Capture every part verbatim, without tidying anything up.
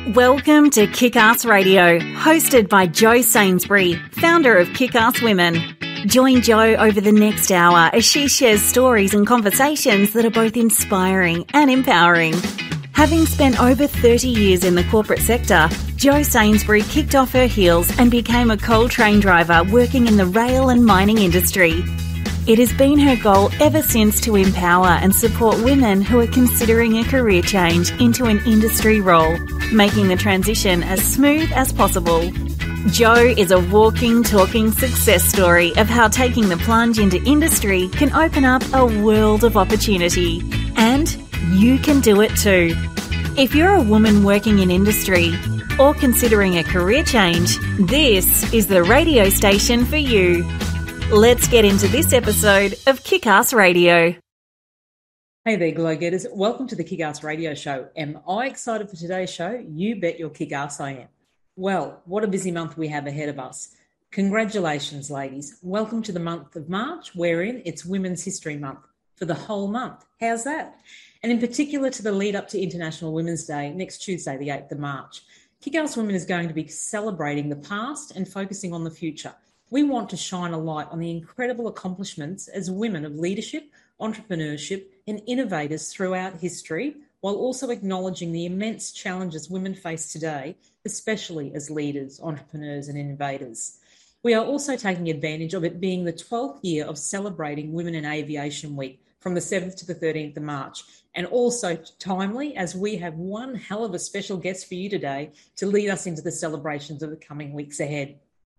Welcome to Kick-Ass Radio, hosted by Jo Sainsbury, founder of Kick-Ass Women. Join Jo over the next hour as she shares stories and conversations that are both inspiring and empowering. Having spent over thirty years in the corporate sector, Jo Sainsbury kicked off her heels and became a coal train driver working in the rail and mining industry. It has been her goal ever since to empower and support women who are considering a career change into an industry role, making the transition as smooth as possible. Jo is a walking, talking success story of how taking the plunge into industry can open up a world of opportunity. And you can do it too. If you're a woman working in industry or considering a career change, this is the radio station for you. Let's get into this episode of Kick-Ass Radio. Hey there, Glow Getters. Welcome to the Kick-Ass Radio Show. Am I excited for today's show? You bet your kick-ass I am. Well, what a busy month we have ahead of us. Congratulations, ladies. Welcome to the month of March, wherein it's Women's History Month for the whole month. How's that? And in particular to the lead up to International Women's Day next Tuesday, the eighth of March. Kick-Ass Women is going to be celebrating the past and focusing on the future. We want to shine a light on the incredible accomplishments as women of leadership, entrepreneurship, and innovators throughout history, while also acknowledging the immense challenges women face today, especially as leaders, entrepreneurs, and innovators. We are also taking advantage of it being the twelfth year of celebrating Women in Aviation Week from the seventh to the thirteenth of March, and also timely as we have one hell of a special guest for you today to lead us into the celebrations of the coming weeks ahead.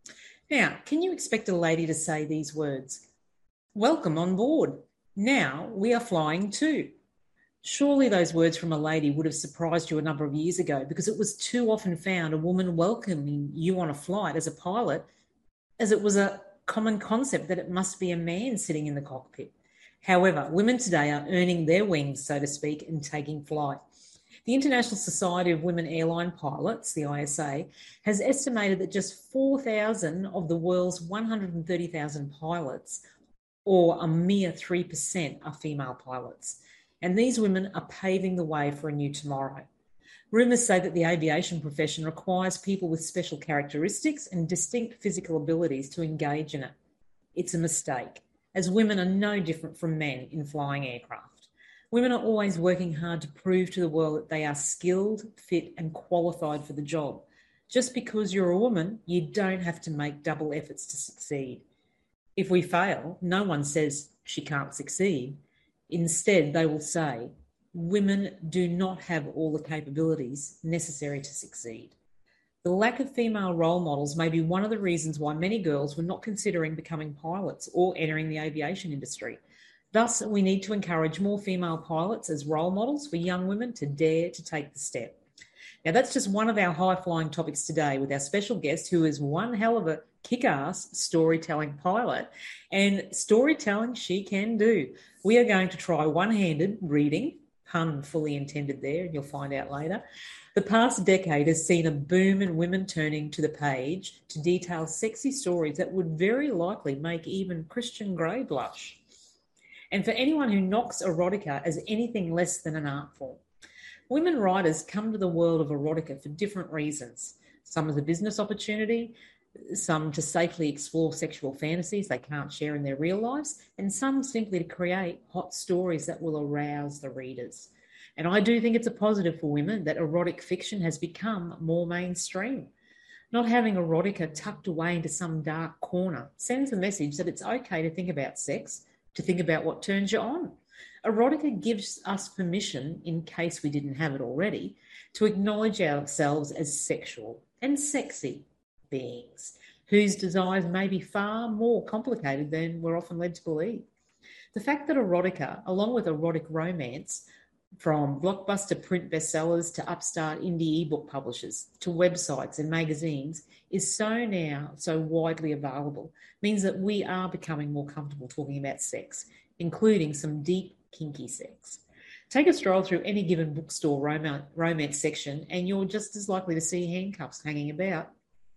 Now, can you expect a lady to say these words? Welcome on board. Now we are flying too. Surely those words from a lady would have surprised you a number of years ago, because it was too often found a woman welcoming you on a flight as a pilot, as it was a common concept that it must be a man sitting in the cockpit. However, women today are earning their wings, so to speak, and taking flight. The International Society of Women Airline Pilots, the I S A, has estimated that just four thousand of the world's one hundred thirty thousand pilots, or a mere three percent, are female pilots. And these women are paving the way for a new tomorrow. Rumours say that the aviation profession requires people with special characteristics and distinct physical abilities to engage in it. It's a mistake, as women are no different from men in flying aircraft. Women are always working hard to prove to the world that they are skilled, fit, and qualified for the job. Just because you're a woman, you don't have to make double efforts to succeed. If we fail, no one says she can't succeed. Instead, they will say, women do not have all the capabilities necessary to succeed. The lack of female role models may be one of the reasons why many girls were not considering becoming pilots or entering the aviation industry. Thus, we need to encourage more female pilots as role models for young women to dare to take the step. Now, that's just one of our high-flying topics today with our special guest, who is one hell of a kick-ass storytelling pilot, and storytelling she can do. We are going to try one-handed reading, pun fully intended there, and you'll find out later. The past decade has seen a boom in women turning to the page to detail sexy stories that would very likely make even Christian Grey blush. And for anyone who knocks erotica as anything less than an art form. Women writers come to the world of erotica for different reasons. Some as a business opportunity, some to safely explore sexual fantasies they can't share in their real lives, and some simply to create hot stories that will arouse the readers. And I do think it's a positive for women that erotic fiction has become more mainstream. Not having erotica tucked away into some dark corner sends a message that it's okay to think about sex, to think about what turns you on. Erotica gives us permission, in case we didn't have it already, to acknowledge ourselves as sexual and sexy beings whose desires may be far more complicated than we're often led to believe. The fact that erotica, along with erotic romance, from blockbuster print bestsellers to upstart indie ebook publishers to websites and magazines, is so now so widely available, means that we are becoming more comfortable talking about sex, including some deep, kinky sex. Take a stroll through any given bookstore romance, romance section and you're just as likely to see handcuffs hanging about.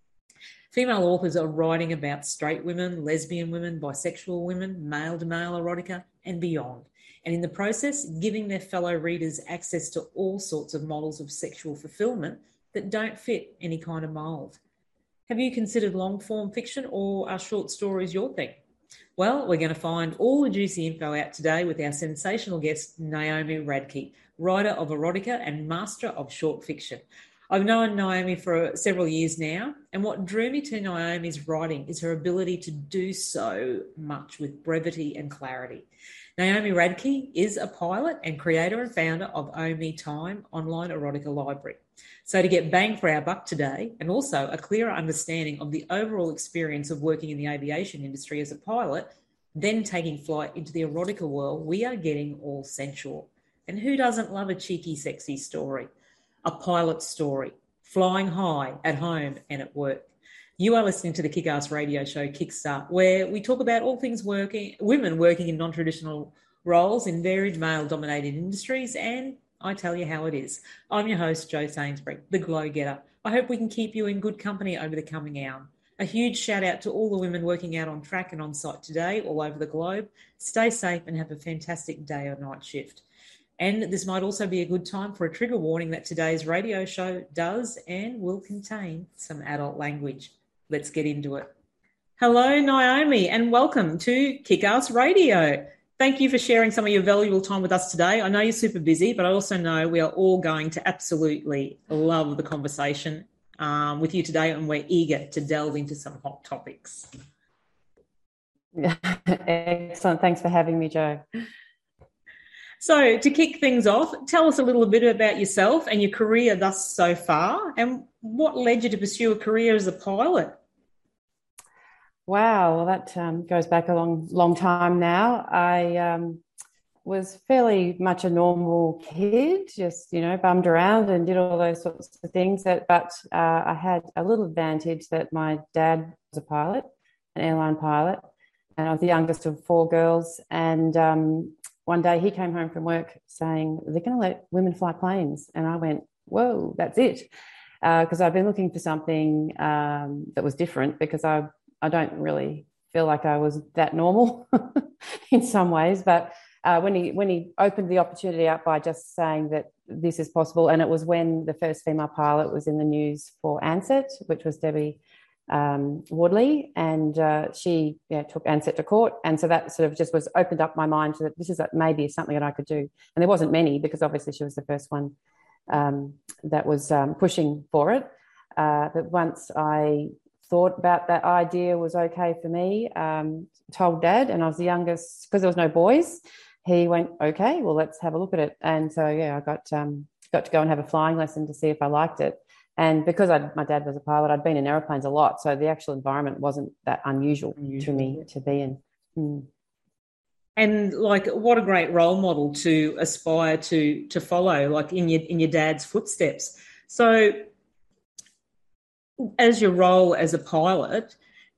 Female authors are writing about straight women, lesbian women, bisexual women, male-to-male erotica, and beyond. And in the process, giving their fellow readers access to all sorts of models of sexual fulfillment that don't fit any kind of mould. Have you considered long-form fiction, or are short stories your thing? Well, we're going to find all the juicy info out today with our sensational guest, Naomi Radke, writer of erotica and master of short fiction. I've known Naomi for several years now, and what drew me to Naomi's writing is her ability to do so much with brevity and clarity. Naomi Radke is a pilot and creator and founder of Oh Me Time online erotica library. So to get bang for our buck today, and also a clearer understanding of the overall experience of working in the aviation industry as a pilot, then taking flight into the erotica world, we are getting all sensual. And who doesn't love a cheeky, sexy story? A pilot story, flying high at home and at work. You are listening to the Kick-Ass radio show Kickstart, where we talk about all things working, women working in non-traditional roles in varied male-dominated industries, and I tell you how it is. I'm your host, Jo Sainsbury, the Glow Getter. I hope we can keep you in good company over the coming hour. A huge shout out to all the women working out on track and on site today all over the globe. Stay safe and have a fantastic day or night shift. And this might also be a good time for a trigger warning that today's radio show does and will contain some adult language. Let's get into it. Hello, Naomi, and welcome to Kick-Ass Radio. Thank you for sharing some of your valuable time with us today. I know you're super busy, but I also know we are all going to absolutely love the conversation um, with you today, and we're eager to delve into some hot topics. Excellent. Thanks for having me, Jo. So to kick things off, tell us a little bit about yourself and your career thus so far, and what led you to pursue a career as a pilot? Wow, well, that um, goes back a long, long time now. I um, was fairly much a normal kid, just, you know, bummed around and did all those sorts of things. That, but uh, I had a little advantage that my dad was a pilot, an airline pilot, and I was the youngest of four girls. And um, one day he came home from work saying, they're going to let women fly planes. And I went, whoa, that's it. Because uh, I've been looking for something um, that was different, because I I don't really feel like I was that normal in some ways. But uh, when he when he opened the opportunity up by just saying that this is possible, and it was when the first female pilot was in the news for Ansett, which was Debbie um, Woodley, and uh, she yeah, took Ansett to court. And so that sort of just was opened up my mind to that this is maybe something that I could do. And there wasn't many, because obviously she was the first one um, that was um, pushing for it. Uh, but once I thought about that idea was okay for me, um, told Dad, and I was the youngest, because there was no boys, he went, okay, well, let's have a look at it. And so, yeah, I got um, got to go and have a flying lesson to see if I liked it. And because I'd, my dad was a pilot, I'd been in aeroplanes a lot, so the actual environment wasn't that unusual, unusual. to me to be in. Mm. And like, what a great role model to aspire to to follow, like in your in your dad's footsteps. So, as your role as a pilot,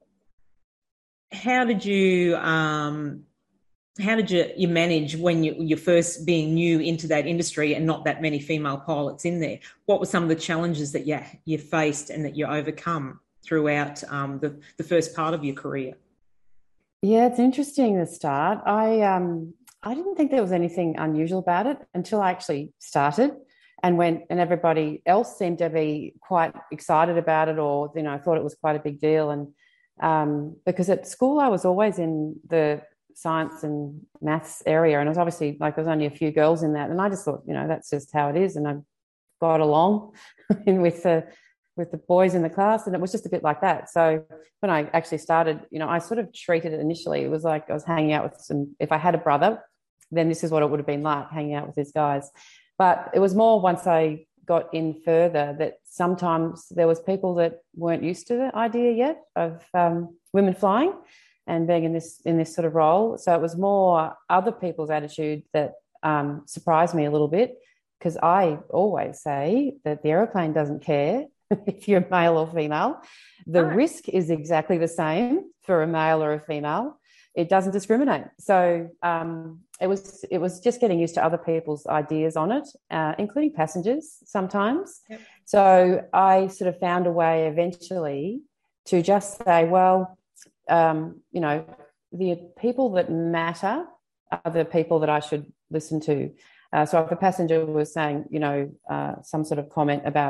how did you um, how did you, you manage when you, you're first being new into that industry and not that many female pilots in there? What were some of the challenges that you you faced and that you overcome throughout um, the the first part of your career? Yeah, it's interesting, the start. I um I didn't think there was anything unusual about it until I actually started. And went, and everybody else seemed to be quite excited about it, or, you know, thought it was quite a big deal. And um, because at school I was always in the science and maths area, and it was obviously like there was only a few girls in that, and I just thought, you know, that's just how it is, and I got along with the with the boys in the class, and it was just a bit like that. So when I actually started, you know, I sort of treated it initially, it was like I was hanging out with some, if I had a brother, then this is what it would have been like, hanging out with these guys. But it was more once I got in further that sometimes there was people that weren't used to the idea yet of um, women flying and being in this in this sort of role. So it was more other people's attitude that um, surprised me a little bit, because I always say that the aeroplane doesn't care if you're male or female. The right. risk is exactly the same for a male or a female. It doesn't discriminate. So um, it was it was just getting used to other people's ideas on it, uh, including passengers sometimes. Yep. So I sort of found a way eventually to just say, well, um, you know, the people that matter are the people that I should listen to. Uh, so if a passenger was saying, you know, uh, some sort of comment about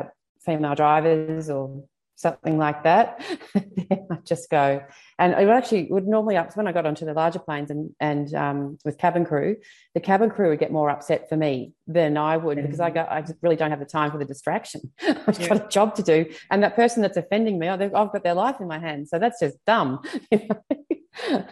female drivers or something like that, I just go. And it would actually would normally up when I got onto the larger planes and and um, with cabin crew, the cabin crew would get more upset for me than I would mm-hmm. because I go I just really don't have the time for the distraction. I've yeah. got a job to do, and that person that's offending me, I've got their life in my hands, so that's just dumb. You know?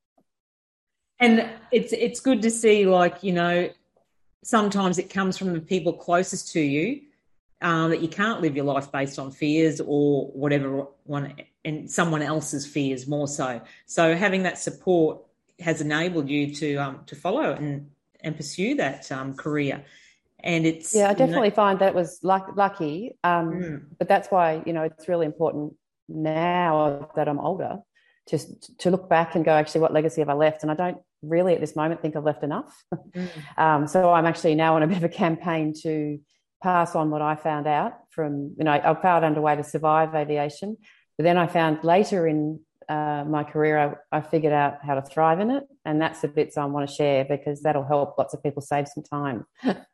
And it's it's good to see, like, you know, sometimes it comes from the people closest to you. Um, that you can't live your life based on fears or whatever one and someone else's fears more so. So having that support has enabled you to um, to follow and and pursue that um, career. And it's yeah, I definitely you know, find that was luck, lucky. Um, mm. But that's why you know it's really important now that I'm older to to look back and go, actually, what legacy have I left? And I don't really at this moment think I've left enough. Mm. um, so I'm actually now on a bit of a campaign to pass on what I found out from, you know, I felt underway to survive aviation, but then I found later in uh, my career, I, I figured out how to thrive in it. And that's the bits I want to share because that'll help lots of people save some time.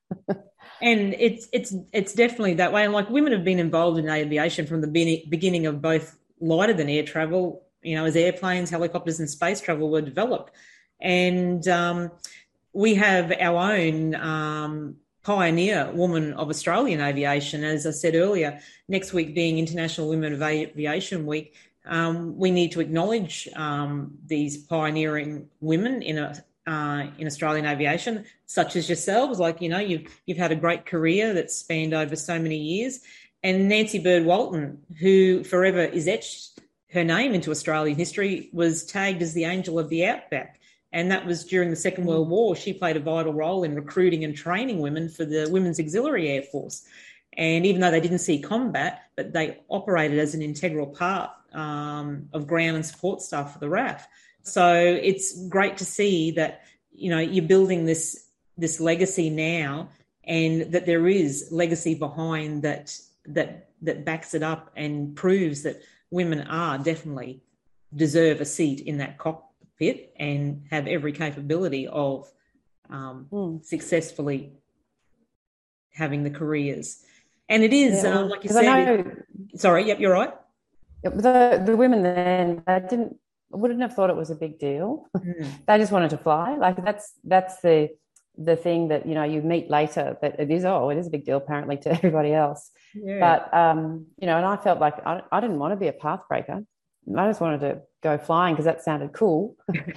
And it's, it's, it's definitely that way. And like women have been involved in aviation from the be- beginning of both lighter than air travel, you know, as airplanes, helicopters and space travel were developed. And um, we have our own, um, pioneer woman of Australian aviation. As I said earlier, next week being International Women of Aviation Week, um, we need to acknowledge um, these pioneering women in a uh, in Australian aviation, such as yourselves. Like, you know, you've you've had a great career that's spanned over so many years. And Nancy Bird Walton, who forever is etched her name into Australian history, was tagged as the Angel of the Outback. And that was during the Second World War. She played a vital role in recruiting and training women for the Women's Auxiliary Air Force. And even though they didn't see combat, but they operated as an integral part um, of ground and support staff for the R A F. So it's great to see that, you know, you're building this this legacy now, and that there is legacy behind that that that backs it up and proves that women are definitely deserve a seat in that cockpit and have every capability of um, mm. successfully having the careers. And it is, yeah, um, like you said, know, it, sorry, yep, you're right. The, the women then, they didn't, wouldn't have thought it was a big deal. Mm. They just wanted to fly. Like that's that's the the thing that, you know, you meet later that it is, oh, it is a big deal apparently to everybody else. Yeah. But, um, you know, and I felt like I, I didn't want to be a pathbreaker. I just wanted to go flying because that sounded cool,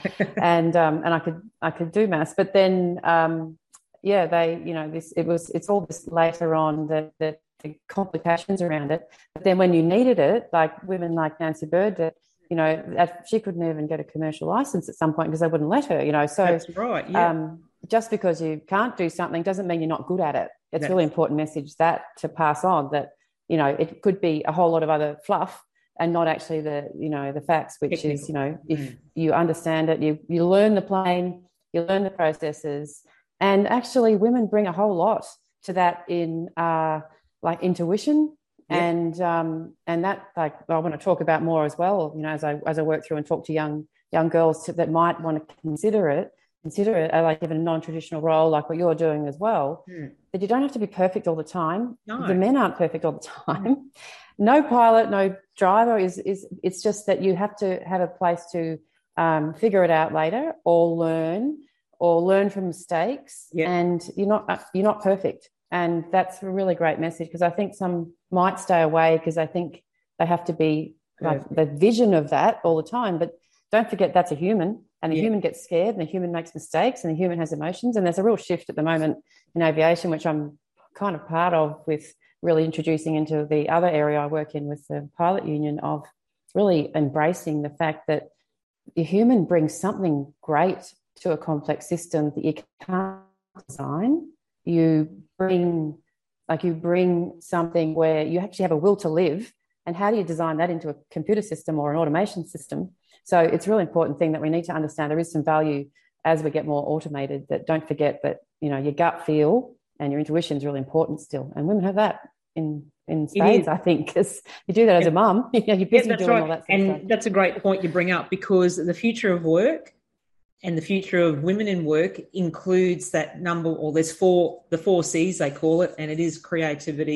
and um, and I could I could do maths. But then, um, yeah, they, you know, this it was it's all this later on that that the complications around it. But then when you needed it, like women like Nancy Bird, that, you know, that she couldn't even get a commercial license at some point because they wouldn't let her. You know, so that's right. Yeah. Um, just because you can't do something doesn't mean you're not good at it. It's a really important message that to pass on, that, you know, it could be a whole lot of other fluff and not actually the, you know, the facts, which Technical. is, you know, if mm. you understand it, you you learn the plane, you learn the processes, and actually women bring a whole lot to that in uh, like intuition. Yeah. And um, and that, like, I want to talk about more as well, you know, as I as I work through and talk to young young girls to, that might want to consider it, consider it uh, like even a non-traditional role like what you're doing as well, mm. that you don't have to be perfect all the time. No. The men aren't perfect all the time. Mm. No pilot, no driver is, is, it's just that you have to have a place to um, figure it out later, or learn, or learn from mistakes. Yeah. And you're not, you're not perfect. And that's a really great message, because I think some might stay away because I think they have to be like the vision of that all the time. But don't forget that's a human, and a yeah. human gets scared, and a human makes mistakes, and a human has emotions. And there's a real shift at the moment in aviation, which I'm kind of part of, with really introducing into the other area I work in with the pilot union, of really embracing the fact that the human brings something great to a complex system that you can't design. You bring, like you bring something where you actually have a will to live, and how do you design that into a computer system or an automation system? So it's a really important thing that we need to understand. There is some value as we get more automated, that don't forget that, you know, your gut feel and your intuition is really important still. And women have that in, in spades, I think, because you do that as a mum. You know, you're busy yeah, doing right. all that sort and of stuff. That's a great point you bring up, because the future of work and the future of women in work includes that number, or there's four, the four C's they call it, and it is creativity,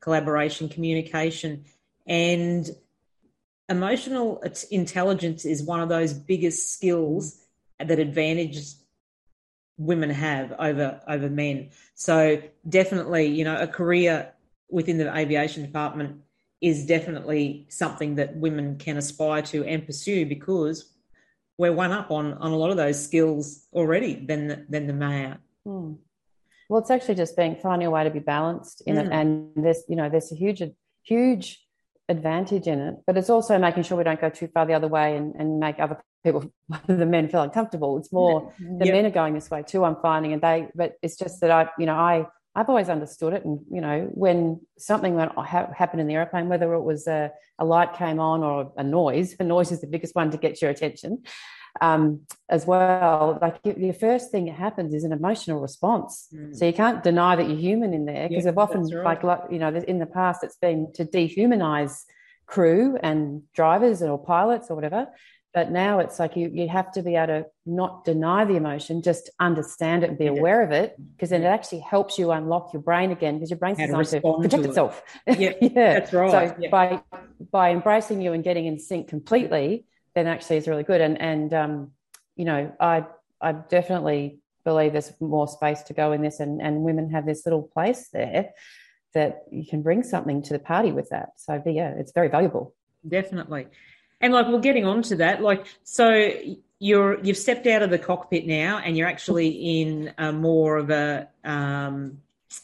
collaboration, communication, and emotional intelligence is one of those biggest skills that advantages women have over over men. So definitely, you know, a career within the aviation department is definitely something that women can aspire to and pursue, because we're one up on on a lot of those skills already than the, than the male. Hmm. Well, it's actually just being finding a way to be balanced in mm. it, and there's you know there's a huge huge advantage in it, but it's also making sure we don't go too far the other way and, and make other people, the men, feel uncomfortable. It's more the yep. men are going this way too, I'm finding, and they. But it's just that I, you know, I I've always understood it, and you know, when something went ha- happened in the airplane, whether it was a, a light came on or a noise, a noise is the biggest one to get your attention. Um, as well, like the first thing that happens is an emotional response. Mm. So you can't deny that you're human in there, because yeah, they've often, right. like, you know, in the past it's been to dehumanize crew and drivers or pilots or whatever. But now it's like you you have to be able to not deny the emotion, just understand it and be yeah. aware of it, because then it actually helps you unlock your brain again, because your brain's designed to protect to itself. It. Yeah, yeah, that's right. So yeah. by by embracing you and getting in sync completely, then actually is really good. And, and um, you know, I I definitely believe there's more space to go in this, and, and women have this little place there that you can bring something to the party with that. So, yeah, it's very valuable. Definitely. And, like, we're getting on to that. Like, so you're, you've stepped out of the cockpit now, and you're actually in a more of a, um,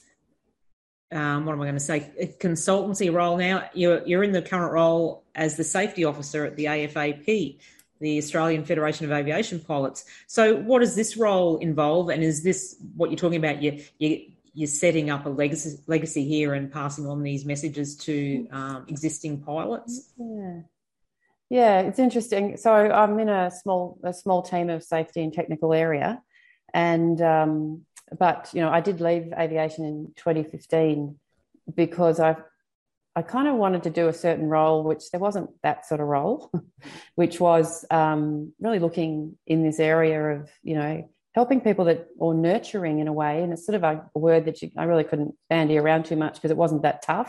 um, what am I going to say, a consultancy role now. You're, you're in the current role as the safety officer at the A F A P, the Australian Federation of Aviation Pilots. So what does this role involve, and is this what you're talking about? You, you, you're setting up a legacy, legacy here and passing on these messages to um, existing pilots? Yeah. Yeah, it's interesting. So I'm in a small a small team of safety and technical area, and um, but you know I did leave aviation in twenty fifteen because I I kind of wanted to do a certain role, which there wasn't that sort of role, which was um, really looking in this area of you know helping people that or nurturing in a way, and it's sort of a, a word that you, I really couldn't bandy around too much because it wasn't that tough,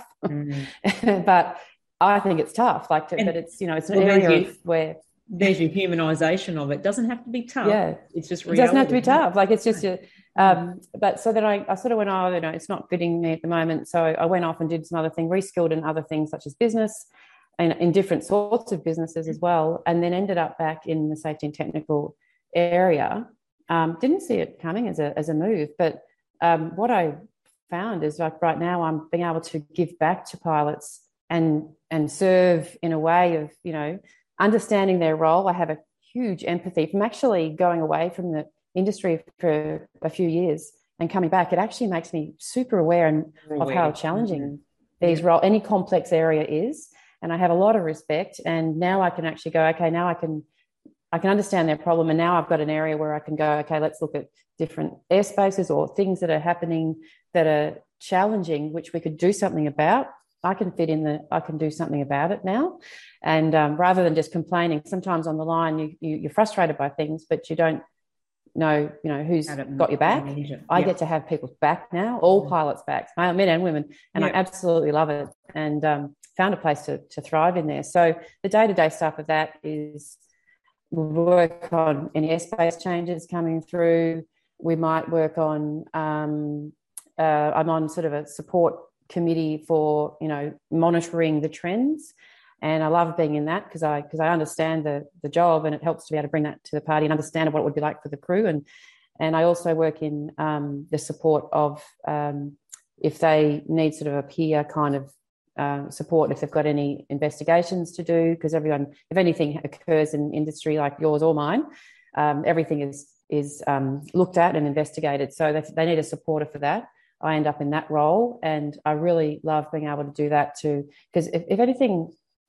mm. but I think it's tough, like, to, but it's, you know, it's an well, area you, of where there's your humanisation of it. It doesn't have to be tough. Yeah. It's just reality. It doesn't have to be tough. Like, it's just, a, um, but so then I, I sort of went, oh, you know, it's not fitting me at the moment. So I went off and did some other thing, reskilled in other things such as business and in different sorts of businesses as well. And then ended up back in the safety and technical area. Um, didn't see it coming as a, as a move, but um, what I found is like right now I'm being able to give back to pilots and and serve in a way of, you know, understanding their role. I have a huge empathy from actually going away from the industry for a few years and coming back. It actually makes me super aware and, of how challenging mm-hmm. these yeah. role, any complex area is. And I have a lot of respect. And now I can actually go, okay, now I can I can understand their problem. And now I've got an area where I can go, okay, let's look at different airspaces or things that are happening that are challenging, which we could do something about. I can fit in the, I can do something about it now. And um, rather than just complaining, sometimes on the line you, you, you're frustrated by things, but you don't know, you know, who's got your back. I yeah. get to have people's back now, all pilots' backs, men and women, and yeah. I absolutely love it, and um, found a place to, to thrive in there. So the day-to-day stuff of that is we'll work on any airspace changes coming through. We might work on, um, uh, I'm on sort of a support committee for, you know, monitoring the trends, and I love being in that because I because I understand the the job, and it helps to be able to bring that to the party and understand what it would be like for the crew. And and I also work in um, the support of um, if they need sort of a peer kind of uh, support if they've got any investigations to do, because everyone, if anything occurs in industry like yours or mine, um, everything is is um, looked at and investigated. So they, they need a supporter for that. I end up in that role, and I really love being able to do that too. Because if, if anything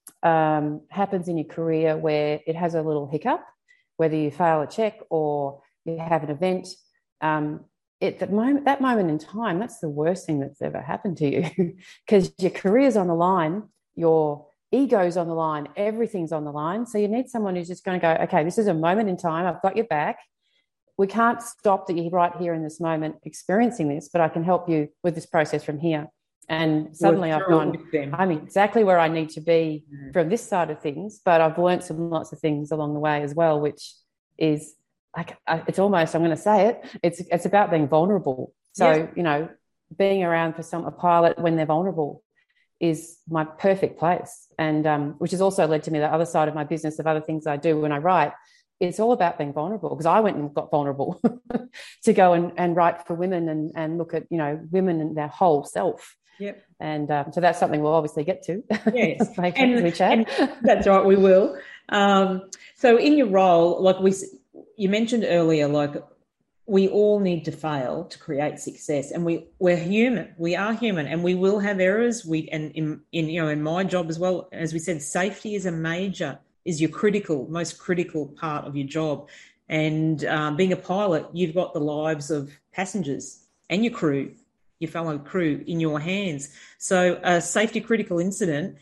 um, happens in your career where it has a little hiccup, whether you fail a check or you have an event, um, at the moment, that moment in time, that's the worst thing that's ever happened to you, because your career's on the line, your ego's on the line, everything's on the line. So you need someone who's just going to go, okay, this is a moment in time. I've got your back. We can't stop that you're right here in this moment experiencing this, but I can help you with this process from here. And suddenly I've gone, I'm exactly where I need to be mm. from this side of things, but I've learnt some lots of things along the way as well, which is like, it's almost, I'm going to say it, it's it's about being vulnerable. So, yes. you know, being around for some a pilot when they're vulnerable is my perfect place. And um, which has also led to me the other side of my business, of other things I do when I write. It's all about being vulnerable, because I went and got vulnerable to go and, and write for women and, and look at, you know, women and their whole self. Yep. And um, so that's something we'll obviously get to. Yes. like, and, we chat. and that's right, we will. Um, so in your role, like we, you mentioned earlier, like we all need to fail to create success, and we we're human. We are human, and we will have errors. We and in, in you know in my job as well, as we said, safety is a major is your critical most critical part of your job. And um, being a pilot, you've got the lives of passengers and your crew, your fellow crew, in your hands. So a safety critical incident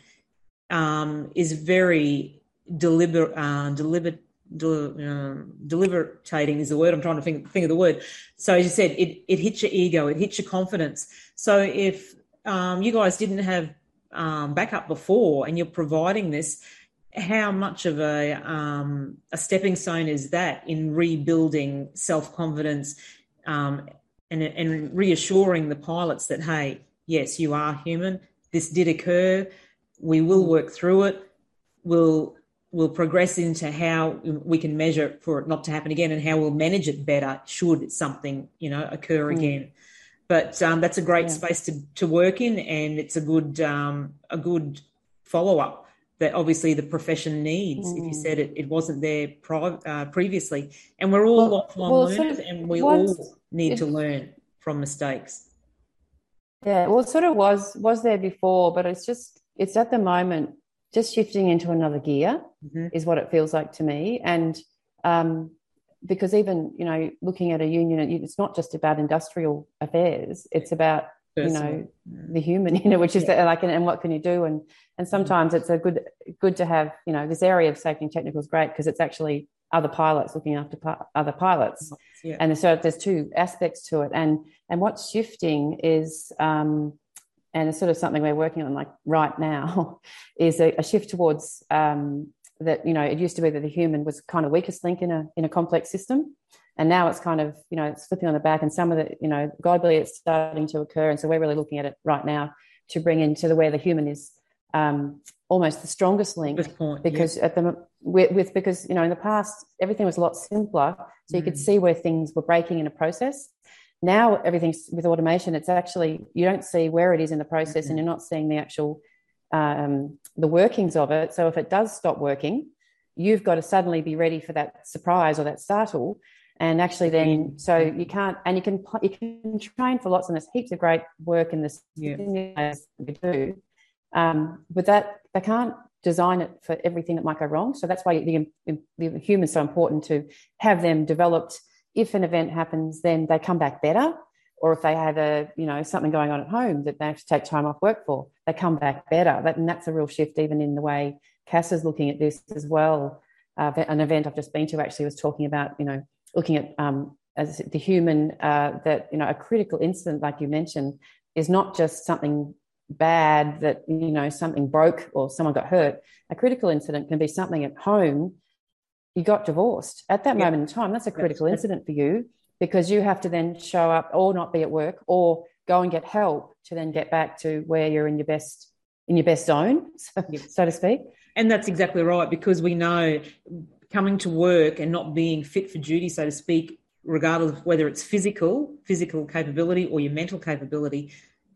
um, is very deliberate, uh, deliberate. De, um, deliberating is the word I'm trying to think, think of the word. So as you said, it, it hits your ego, it hits your confidence. So if um, you guys didn't have um, backup before and you're providing this, how much of a um, a stepping stone is that in rebuilding self-confidence um, and, and reassuring the pilots that, hey, yes, you are human. This did occur. We will work through it. We'll We'll progress into how we can measure for it not to happen again, and how we'll manage it better should something, you know, occur mm. again. But um, that's a great yeah. space to, to work in, and it's a good um, a good follow up that obviously the profession needs. Mm. If you said it, it wasn't there pri- uh, previously, and we're all well, lifelong well, learners, sort of, and we all need it, to learn from mistakes. Yeah, well, it sort of was was there before, but it's just it's at the moment. Just shifting into another gear mm-hmm. is what it feels like to me. And um, because even, you know, looking at a union, it's not just about industrial affairs. It's about, Personal. you know, the human, you know, which is yeah. the, like, and, and what can you do? And and sometimes mm-hmm. it's a good good to have, you know, this area of safety and technical is great because it's actually other pilots looking after pi- other pilots. Yeah. And so there's two aspects to it. And and what's shifting is... Um, and it's sort of something we're working on like right now, is a, a shift towards um, that, you know, it used to be that the human was kind of weakest link in a in a complex system. And now it's kind of, you know, it's flipping on the back, and some of the, you know, globally it's starting to occur. And so we're really looking at it right now to bring into the where the human is um, almost the strongest link. Point, because yeah. at the with, with because, you know, in the past, everything was a lot simpler. So mm. you could see where things were breaking in a process. Now everything's with automation. It's actually, you don't see where it is in the process, mm-hmm. and you're not seeing the actual, um, the workings of it. So if it does stop working, you've got to suddenly be ready for that surprise or that startle. And actually then, so you can't, and you can, you can train for lots, and there's heaps of great work in this yeah. we do. Um, but that, they can't design it for everything that might go wrong. So that's why the, the human's so important, to have them developed. If an event happens, then they come back better. Or if they have a, you know, something going on at home that they have to take time off work for, they come back better. That, and that's a real shift even in the way Cass is looking at this as well. Uh, an event I've just been to actually was talking about, you know, looking at um, as the human, uh, that, you know, a critical incident, like you mentioned, is not just something bad that, you know, something broke or someone got hurt. A critical incident can be something at home. You got divorced at that yeah. moment in time. That's a critical that's, incident for you, because you have to then show up or not be at work or go and get help to then get back to where you're in your best, in your best zone, so, yes. so to speak. And that's exactly right, because we know coming to work and not being fit for duty, so to speak, regardless of whether it's physical, physical capability or your mental capability,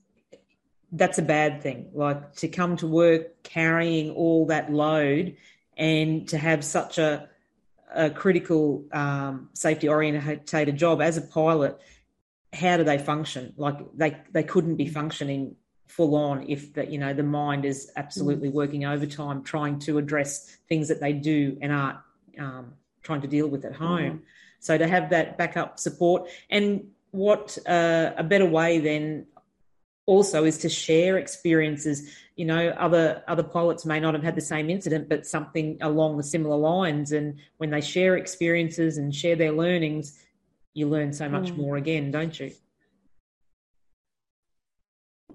that's a bad thing. Like to come to work carrying all that load and to have such a a critical um, safety-orientated job as a pilot, how do they function? Like they, they couldn't be functioning full on if the, you know, the mind is absolutely working overtime trying to address things that they do and aren't um, trying to deal with at home. Mm. So to have that backup support, and what uh, a better way then also is to share experiences. You know, other other pilots may not have had the same incident, but something along the similar lines. And when they share experiences and share their learnings, you learn so much mm. more again, don't you?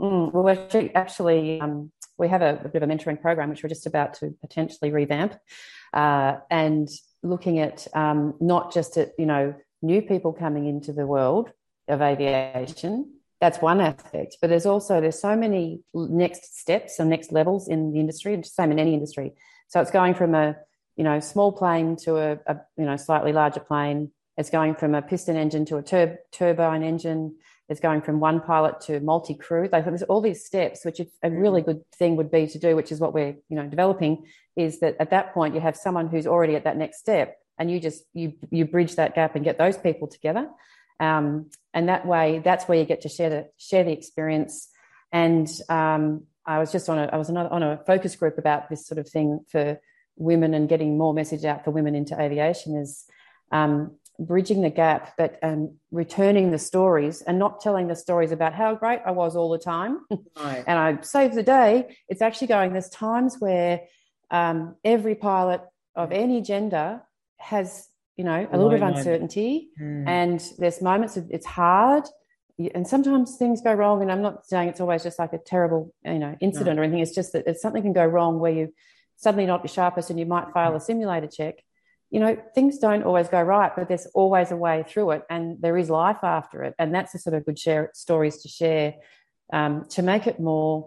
Mm, well, actually, actually um, we have a, a bit of a mentoring program which we're just about to potentially revamp, uh, and looking at um, not just at, you know, new people coming into the world of aviation. That's one aspect, but there's also there's so many next steps and next levels in the industry, and same in any industry. So it's going from a, you know, small plane to a, a you know, slightly larger plane. It's going from a piston engine to a tur- turbine engine. It's going from one pilot to multi-crew. There's all these steps, which a really good thing would be to do, which is what we're, you know, developing, is that at that point you have someone who's already at that next step, and you just you you bridge that gap and get those people together. Um, and that way, that's where you get to share the share the experience. And um, I was just on a I was on a, on a focus group about this sort of thing for women, and getting more message out for women into aviation is um, bridging the gap, but um, returning the stories and not telling the stories about how great I was all the time. Right. And I saved the day. It's actually going, there's times where um, every pilot of any gender has, you know, a little bit of uncertainty, mm. and there's moments of it's hard, and sometimes things go wrong. And I'm not saying it's always just like a terrible, you know, incident no. or anything. It's just that it's something can go wrong where you suddenly not the sharpest and you might fail a simulator check. You know, things don't always go right, but there's always a way through it, and there is life after it. And that's the sort of good share stories to share, um, to make it more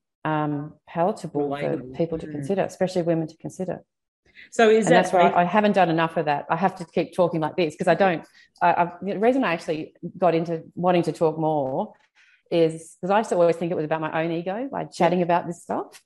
um, palatable Relatable. for people to mm. consider, especially women to consider. So is and that that's why I, I haven't done enough of that. I have to keep talking like this because I don't. I, I, the reason I actually got into wanting to talk more is because I used to always think it was about my own ego, like chatting yeah. about this stuff.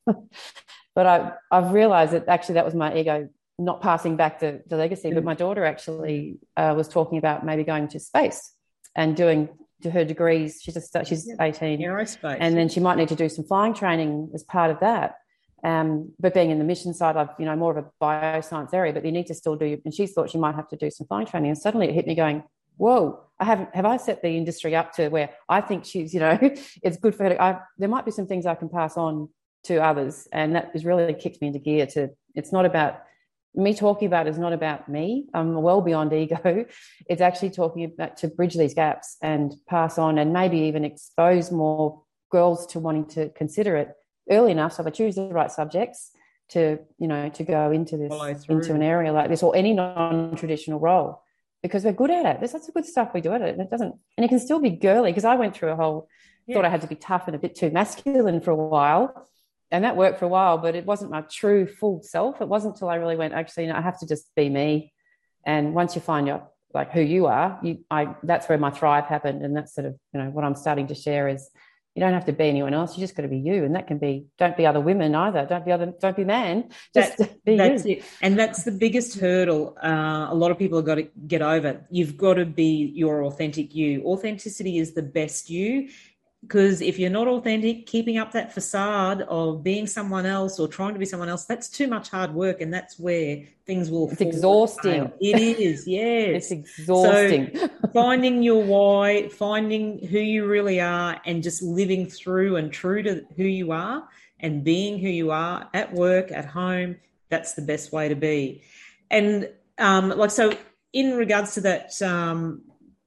But I, I've realised that actually that was my ego not passing back the, the legacy. Mm. But my daughter actually uh, was talking about maybe going to space and doing to her degrees. She's just she's yeah. eighteen, aerospace, and then she might need to do some flying training as part of that. Um, but being in the mission side, I've, you know, more of a bioscience area, but you need to still do, and she thought she might have to do some flying training. And suddenly it hit me going, whoa, I haven't, have I set the industry up to where I think she's, you know, it's good for her to, I, there might be some things I can pass on to others. And that has really kicked me into gear to, it's not about, me talking about it is not about me. I'm well beyond ego. It's actually talking about to bridge these gaps and pass on, and maybe even expose more girls to wanting to consider it early enough, so if I choose the right subjects to, you know, to go into this, into an area like this, or any non-traditional role, because we're good at it. There's lots of good stuff we do at it, and it doesn't, and it can still be girly. Because I went through a whole, yeah. thought I had to be tough and a bit too masculine for a while, and that worked for a while, but it wasn't my true full self. It wasn't until I really went, actually, you know, I have to just be me. And once you find your, like, who you are, you, I, that's where my thrive happened, and that's sort of, you know, what I'm starting to share is, you don't have to be anyone else. You just got to be you, and that can be. Don't be other women either. Don't be other. Don't be man. Just that, be that's you. It. And that's the biggest hurdle. Uh, a lot of people have got to get over. You've got to be your authentic you. Authenticity is the best you. Because if you're not authentic, keeping up that facade of being someone else or trying to be someone else, that's too much hard work, and that's where things will It's exhausting. Fail. It is, yes. It's exhausting. So finding your why, finding who you really are, and just living through and true to who you are and being who you are at work, at home, that's the best way to be. And um, like, so in regards to that, um,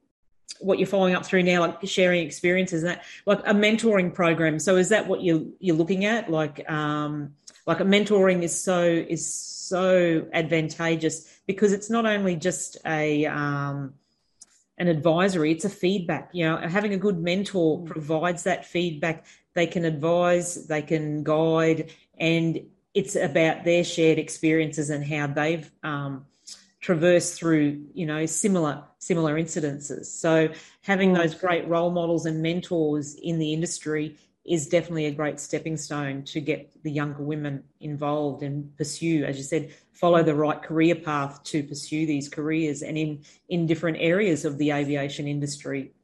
what you're following up through now, like sharing experiences, and that, like a mentoring program. So is that what you you're looking at? Like, um, like a mentoring is so is so advantageous because it's not only just a um, an advisory; it's a feedback. You know, having a good mentor provides that feedback. They can advise, they can guide, and it's about their shared experiences and how they've um, traverse through, you know, similar similar incidences. So having those great role models and mentors in the industry is definitely a great stepping stone to get the younger women involved and pursue, as you said, follow the right career path to pursue these careers and in, in different areas of the aviation industry.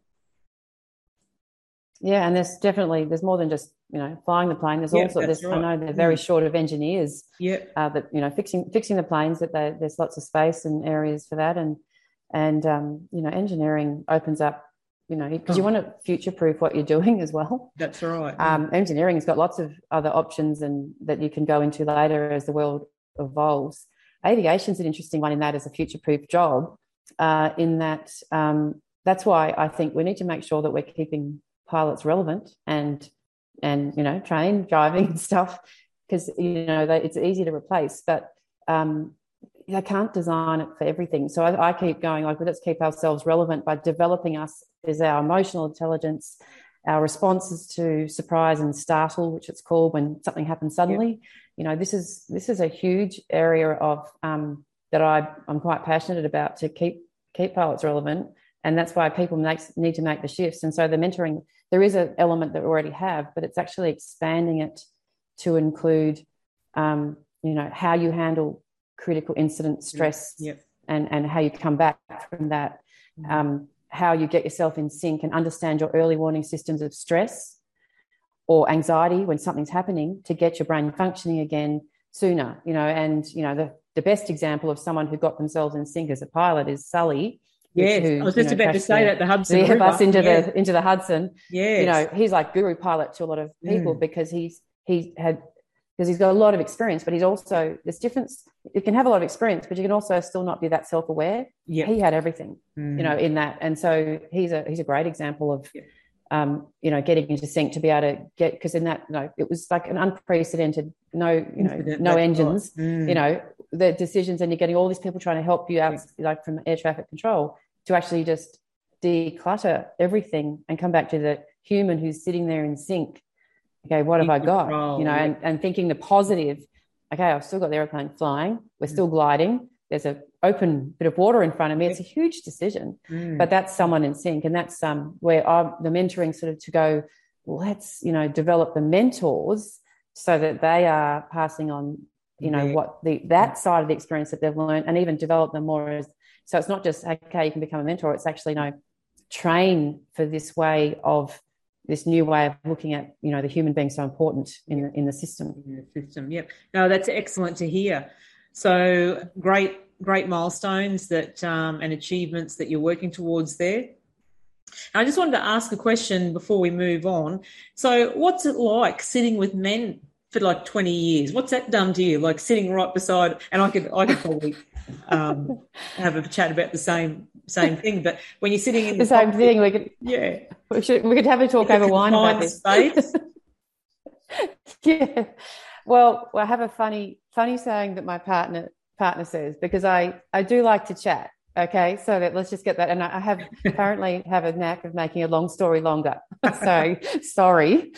Yeah, and there's definitely, there's more than just, you know, flying the plane. There's yep, also this, right. I know they're very mm. short of engineers. Yep. Uh, that, you know, fixing fixing the planes, that they, there's lots of space and areas for that. And, and um, you know, engineering opens up, you know, because oh. you want to future-proof what you're doing as well. That's right. Um, engineering has got lots of other options and that you can go into later as the world evolves. Aviation's an interesting one in that as a future-proof job, uh, in that um, that's why I think we need to make sure that we're keeping pilots relevant and and, you know, train, driving and stuff, because, you know, they, it's easy to replace, but um, they can't design it for everything. So I, I keep going, like, let's keep ourselves relevant by developing us as our emotional intelligence, our responses to surprise and startle, which it's called when something happens suddenly. Yep. You know, this is this is a huge area of um, that I, I'm quite passionate about, to keep keep pilots relevant. And that's why people make, need to make the shifts. And so the mentoring, there is an element that we already have, but it's actually expanding it to include, um, you know, how you handle critical incident stress, yep. and, and how you come back from that, mm-hmm. um, how you get yourself in sync and understand your early warning systems of stress or anxiety when something's happening, to get your brain functioning again sooner, you know. And, you know, the, the best example of someone who got themselves in sync as a pilot is Sully. Yes, who, I was just you know, about to say the, that, the Hudson the River. Airbus into yes. the into the Hudson. Yes. You know, he's like guru pilot to a lot of people, mm. because he's he had because he's got a lot of experience, but he's also, there's difference. You can have a lot of experience, but you can also still not be that self-aware. Yep. He had everything, mm. you know, in that, and so he's a he's a great example of, yep. um, you know, getting into sync to be able to get, because in that, you know, it was like an unprecedented, no, you know, Incident, no engines, mm. you know, the decisions, and you're getting all these people trying to help you out, yep. like from air traffic control, to actually just declutter everything and come back to the human who's sitting there in sync. Okay, what have I got? You know, and, and thinking the positive. Okay, I've still got the airplane flying. We're still gliding. There's an open bit of water in front of me. It's a huge decision, mm. but that's someone in sync, and that's um where I'm, the mentoring sort of to go. Let's, you know, develop the mentors so that they are passing on, you know, yeah. what the that side of the experience that they've learned, and even develop them more as. So it's not just, okay, you can become a mentor. It's actually, you know, train for this way of. This new way of looking at, you know, the human being so important in the in the system. In the system, yep. No, that's excellent to hear. So great, great milestones that um, and achievements that you're working towards there. I just wanted to ask a question before we move on. So, what's it like sitting with men for like twenty years? What's that done to you? Like sitting right beside, and I could I could probably um, have a chat about the same same thing. But when you're sitting in the, the same cockpit, thing, we could yeah. We should we could have a talk over wine about this. Space. yeah. Well, I have a funny funny saying that my partner partner says, because I, I do like to chat. Okay, so that let's just get that. And I have apparently have a knack of making a long story longer. So sorry.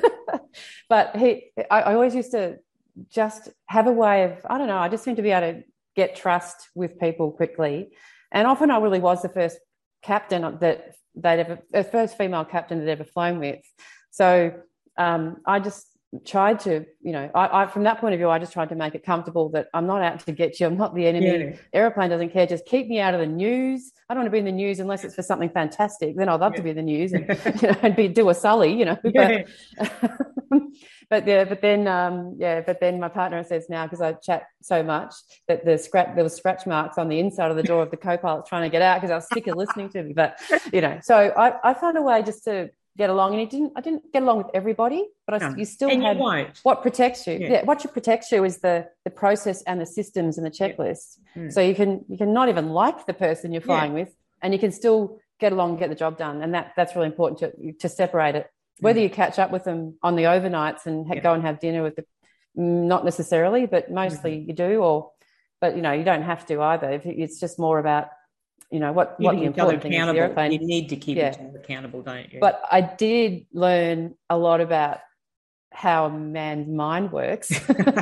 But he I, I always used to just have a way of, I don't know, I just seem to be able to get trust with people quickly. And often I really was the first captain that they'd ever, the first female captain they'd ever flown with. So um, I just tried to, you know, I, I from that point of view, I just tried to make it comfortable that I'm not out to get you. I'm not the enemy. Yeah. Airplane doesn't care. Just keep me out of the news. I don't want to be in the news unless it's for something fantastic. Then I'd love yeah. to be in the news and, you know, and be do a Sully, you know. Yeah. But, but yeah, but then um, yeah, but then my partner says now, because I chat so much, that the scratch there was scratch marks on the inside of the door of the co-pilot trying to get out because I was sick of listening to me. But you know, so I, I found a way just to get along, and it didn't I didn't get along with everybody, but I, no. you still and had you won't. What protects you. Yeah. yeah, what protects you is the the process and the systems and the checklists. Yeah. Mm. So you can you can not even like the person you're flying yeah. with, and you can still get along and get the job done, and that that's really important to to separate it. Whether you catch up with them on the overnights and ha- yeah. go and have dinner with them, not necessarily, but mostly mm-hmm. you do, or, but, you know, you don't have to either. If it's just more about, you know, what, what the important thing is. The airplane. You need to keep yeah. each other accountable, don't you? But I did learn a lot about how a man's mind works.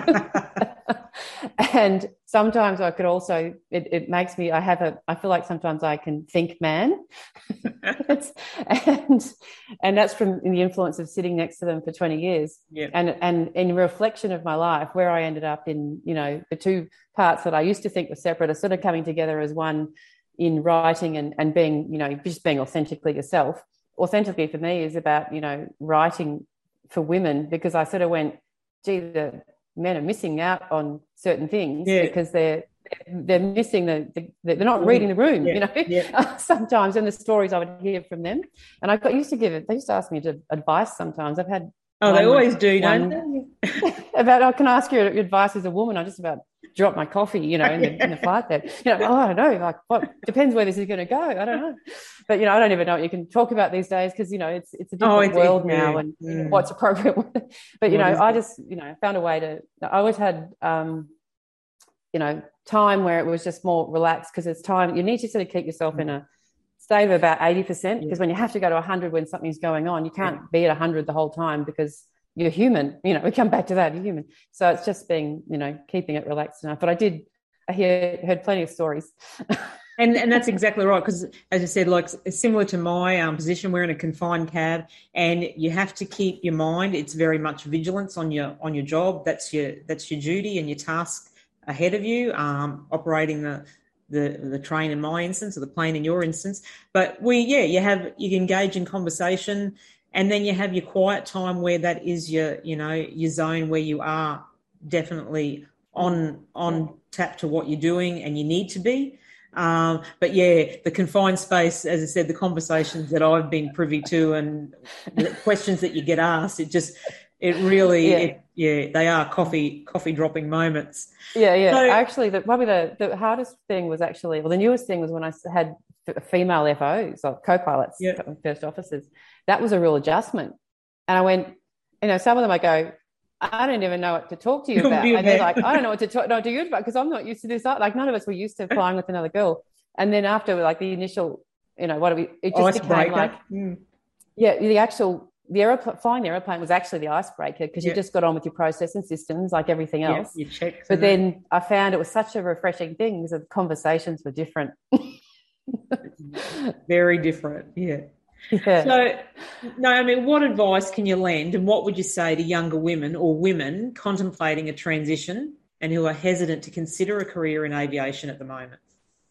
And sometimes I could also, it, it makes me, I have a, I feel like sometimes I can think man. and and that's from the influence of sitting next to them for twenty years. Yep. And and in reflection of my life, where I ended up in, you know, the two parts that I used to think were separate are sort of coming together as one in writing and, and being, you know, just being authentically yourself. Authentically for me is about, you know, writing for women, because I sort of went, gee, the men are missing out on certain things yeah. because they're they're missing the, the they're not reading the room, yeah. you know. Yeah. Sometimes in the stories I would hear from them, and I got used to give it. They used to ask me to advice. Sometimes I've had oh, they always do, don't they? About oh, can I ask you advice as a woman? I just about drop my coffee, you know, in the, in the flight there. You know, oh, I don't know, like what depends where this is going to go. I don't know. But, you know, I don't even know what you can talk about these days because, you know, it's it's a different oh, it's, world it's, now yeah, and yeah. what's appropriate. But, you what know, I just, you know, found a way to, I always had, um, you know, time where it was just more relaxed because it's time. You need to sort of keep yourself mm. in a state of about eighty percent because yeah. when you have to go to one hundred when something's going on, you can't yeah. be at one hundred the whole time because you're human. You know, we come back to that, you're human. So it's just being, you know, keeping it relaxed enough. But I did, I hear, heard plenty of stories. And and that's exactly right because, as I said, like similar to my um, position, we're in a confined cab, and you have to keep your mind. It's very much vigilance on your on your job. That's your that's your duty and your task ahead of you. Um, operating the the the train in my instance, or the plane in your instance. But we, yeah, you have you engage in conversation, and then you have your quiet time where that is your you know your zone where you are definitely on on tap to what you're doing and you need to be. Um, but yeah, the confined space, as I said, the conversations that I've been privy to and the questions that you get asked, it just, it really, yeah, it, yeah they are coffee, coffee dropping moments. Yeah. Yeah. So, actually, the, probably the, the hardest thing was actually, well, the newest thing was when I had female F Os or co-pilots, yeah. first officers. That was a real adjustment. And I went, you know, some of them I go, I don't even know what to talk to you about. And they're like, I don't know what to talk no, to you about because I'm not used to this. Like none of us were used to flying with another girl. And then after like the initial, you know, what do we, it just ice became breaker. like, mm. yeah, the actual, the aeroplane, flying the aeroplane was actually the icebreaker because yep. you just got on with your process and systems like everything else. Yep, you check. But then I found it was such a refreshing thing because the conversations were different. Very different. Yeah. Yeah. So, no, I mean, what advice can you lend and what would you say to younger women or women contemplating a transition and who are hesitant to consider a career in aviation at the moment?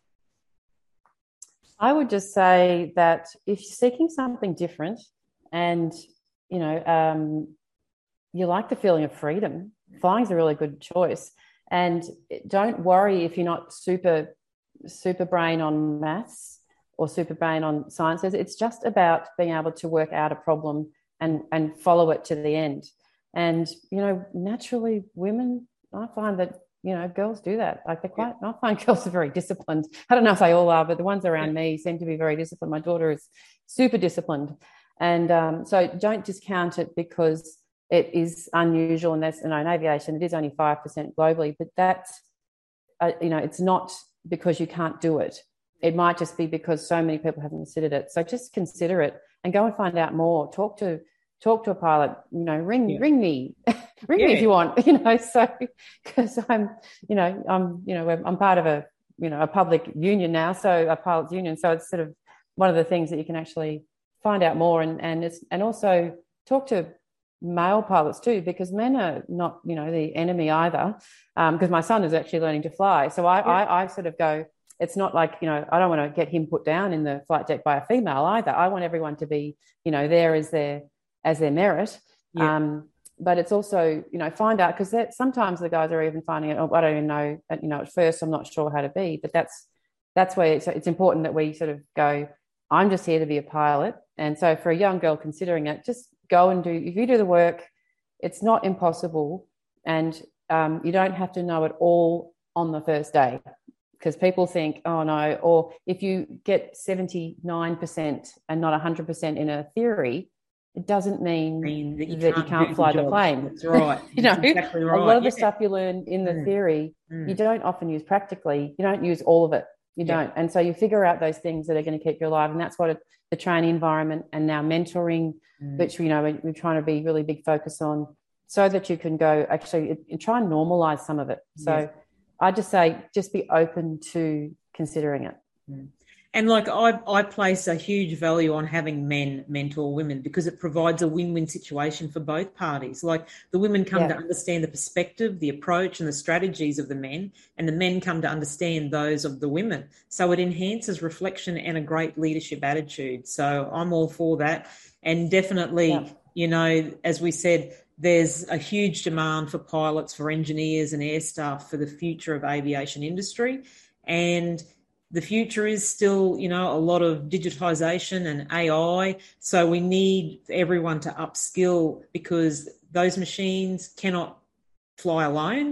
I would just say that if you're seeking something different and, you know, um, you like the feeling of freedom, flying's a really good choice. And don't worry if you're not super, super brain on maths or super brain on sciences. It's just about being able to work out a problem and, and follow it to the end. And, you know, naturally women, I find that, you know, girls do that. Like they're quite, I find girls are very disciplined. I don't know if they all are, but the ones around me seem to be very disciplined. My daughter is super disciplined. And um, so don't discount it because it is unusual. And that's, you know, in aviation, it is only five percent globally, but that's, uh, you know, it's not because you can't do it. It might just be because so many people haven't considered it. So just consider it and go and find out more. Talk to talk to a pilot. You know, ring yeah. ring me, ring yeah. me if you want. You know, so because I'm, you know, I'm, you know, I'm part of a, you know, a public union now, so a pilots union. So it's sort of one of the things that you can actually find out more and and it's and also talk to male pilots too, because men are not, you know, the enemy either. Um, because my son is actually learning to fly, so I, yeah. I I sort of go. It's not like, you know, I don't want to get him put down in the flight deck by a female either. I want everyone to be, you know, there as their as their merit. Yeah. Um, but it's also, you know, find out because sometimes the guys are even finding it. Oh, I don't even know. You know, at first I'm not sure how to be, but that's that's where it's, it's important that we sort of go. I'm just here to be a pilot, and so for a young girl considering it, just go and do. If you do the work, it's not impossible, and um, you don't have to know it all on the first day. Because people think, oh, no, or if you get seventy-nine percent and not one hundred percent in a theory, it doesn't mean, mean that you that can't, you can't fly the, the plane. That's right. you know, exactly right. A lot of yeah. the stuff you learn in the mm. theory, mm. you don't often use practically. You don't use all of it. You yeah. don't. And so you figure out those things that are going to keep you alive. And that's what it, the training environment and now mentoring, mm. which, you know, we're, we're trying to be really big focus on so that you can go actually it, try and normalize some of it. So yes. I just say, just be open to considering it. And like I, I place a huge value on having men mentor women because it provides a win-win situation for both parties. Like the women come yeah. to understand the perspective, the approach and the strategies of the men, and the men come to understand those of the women. So it enhances reflection and a great leadership attitude. So I'm all for that. And definitely, yeah. you know, as we said, there's a huge demand for pilots, for engineers and air staff for the future of aviation industry. And the future is still, you know, a lot of digitisation and A I. So we need everyone to upskill because those machines cannot fly alone.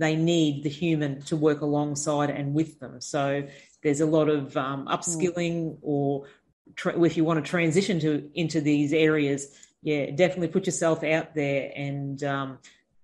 they need the human to work alongside and with them. So there's a lot of um, upskilling, or tra- if you want to transition to into these areas, yeah, definitely put yourself out there and um,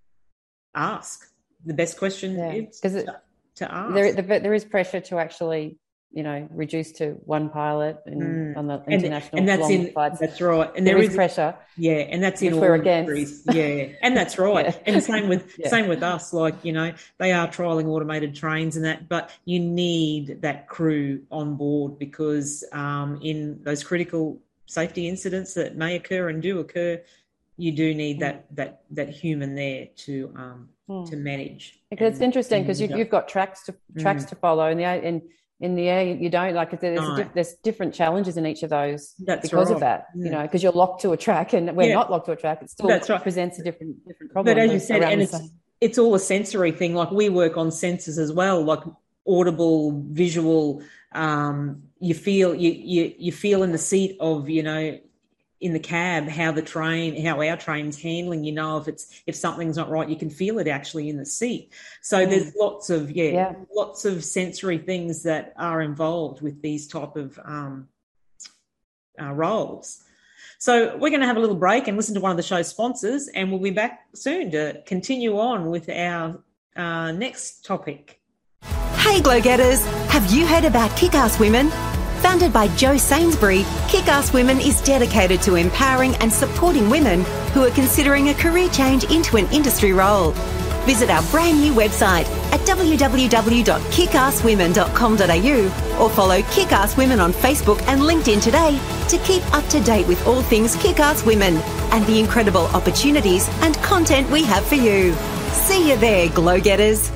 ask. The best question yeah. is it, to, to ask. There, there is pressure to actually, you know, reduce to one pilot in, mm. on the and, international and that's long in, flights. That's right. And there, there is, is pressure. Yeah, and that's in all we're industries. against. Yeah, and that's right. yeah. And same with yeah. same with us. Like, you know, they are trialing automated trains and that, but you need that crew on board, because um, in those critical safety incidents that may occur and do occur, you do need mm. that that that human there to um, mm. to manage. Because and, it's interesting, because you've, you've got tracks to tracks mm. to follow, and the in in the air you don't. Like there's no. a diff, there's different challenges in each of those. That's because right. of that. Mm. You know, because you're locked to a track, and we're yeah. not locked to a track. It still That's right. presents a different different problem. But as you said, and it's same. it's all a sensory thing. Like we work on senses as well, like audible, visual. Um, you feel you you you feel in the seat of, you know, in the cab, how the train, how our train's handling, you know, if it's, if something's not right, you can feel it actually in the seat. So mm. there's lots of, yeah, yeah, lots of sensory things that are involved with these type of um, uh, roles. So we're going to have a little break and listen to one of the show's sponsors, and we'll be back soon to continue on with our uh, next topic. Hey, Glow Getters, have you heard about Kick-Ass Women? Founded by Jo Sainsbury, Kick-Ass Women is dedicated to empowering and supporting women who are considering a career change into an industry role. Visit our brand new website at w w w dot kick ass women dot com dot a u or follow Kick-Ass Women on Facebook and LinkedIn today to keep up to date with all things Kick-Ass Women and the incredible opportunities and content we have for you. See you there, Glow Getters.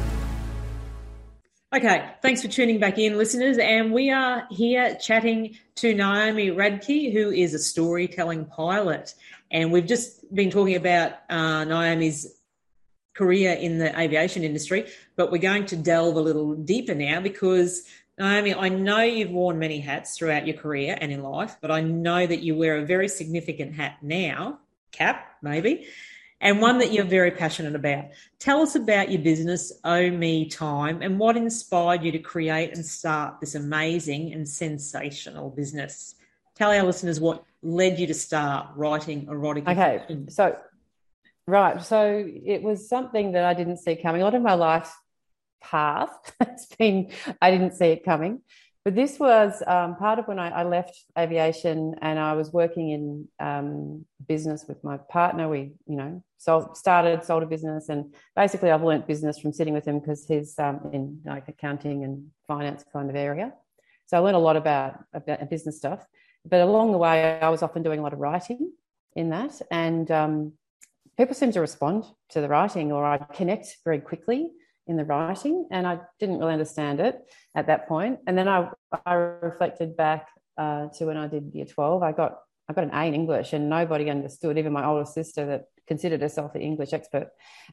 Okay, thanks for tuning back in, listeners. And we are here chatting to Naomi Radke, who is a storytelling pilot. And we've just been talking about uh, Naomi's career in the aviation industry, but we're going to delve a little deeper now, because, Naomi, I know you've worn many hats throughout your career and in life, but I know that you wear a very significant hat now, cap maybe, and one that you're very passionate about. Tell us about your business, Oh Me Time, and what inspired you to create and start this amazing and sensational business. Tell our listeners what led you to start writing erotic Okay, fiction. so, right, so it was something that I didn't see coming. A lot of my life path, it's been, I didn't see it coming. But this was um, part of when I, I left aviation, and I was working in um, business with my partner. We, you know, sold, started, sold a business, and basically I've learnt business from sitting with him, because he's um, in like accounting and finance kind of area. So I learned a lot about, about business stuff. But along the way, I was often doing a lot of writing in that, and um, people seem to respond to the writing, or I connect very quickly in the writing, and I didn't really understand it at that point. And then I, I reflected back uh, to when I did year twelve. I got I got an A in English, and nobody understood, even my older sister that considered herself the English expert.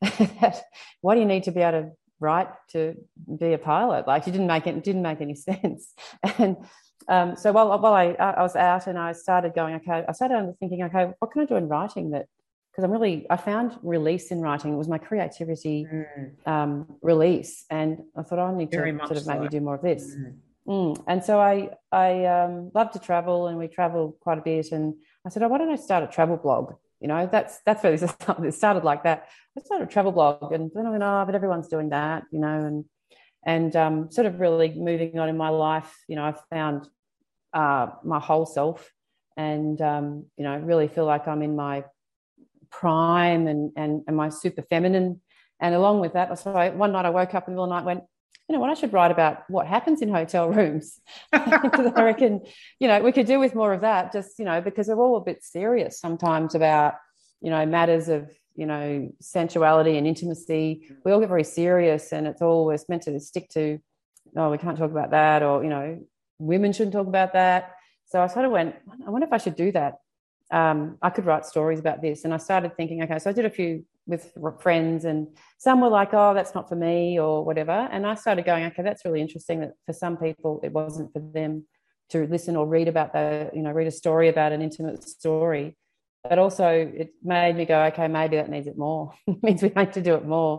Why do you need to be able to write to be a pilot? Like, it didn't make it, it didn't make any sense. And um, so while while I I was out, and I started going, okay, I started thinking, okay, what can I do in writing that, because I'm really, I found release in writing. It was my creativity mm. um, release. And I thought, oh, I need Very to sort of maybe so. do more of this. Mm. Mm. And so I I um, love to travel, and we travel quite a bit. And I said, oh, why don't I start a travel blog? You know, that's that's where this started. It started like that. I started a travel blog, and then I went, oh, but everyone's doing that, you know, and and um, sort of really moving on in my life. You know, I found uh, my whole self, and um, you know, really feel like I'm in my prime and, and and my super feminine. And along with that, so I, one night I woke up in the middle of the night and went, you know what, I should write about what happens in hotel rooms. Because I reckon, you know, we could do with more of that, just, you know, because we're all a bit serious sometimes about, you know, matters of, you know, sensuality and intimacy. We all get very serious, and it's always meant to stick to, oh, we can't talk about that, or, you know, women shouldn't talk about that. So I sort of went, I wonder if I should do that. Um, I could write stories about this. And I started thinking, okay, so I did a few with friends, and some were like, oh, that's not for me, or whatever. And I started going, okay, that's really interesting that for some people it wasn't for them to listen or read about the, you know, read a story about an intimate story. But also it made me go, okay, maybe that needs it more. It means we need to do it more.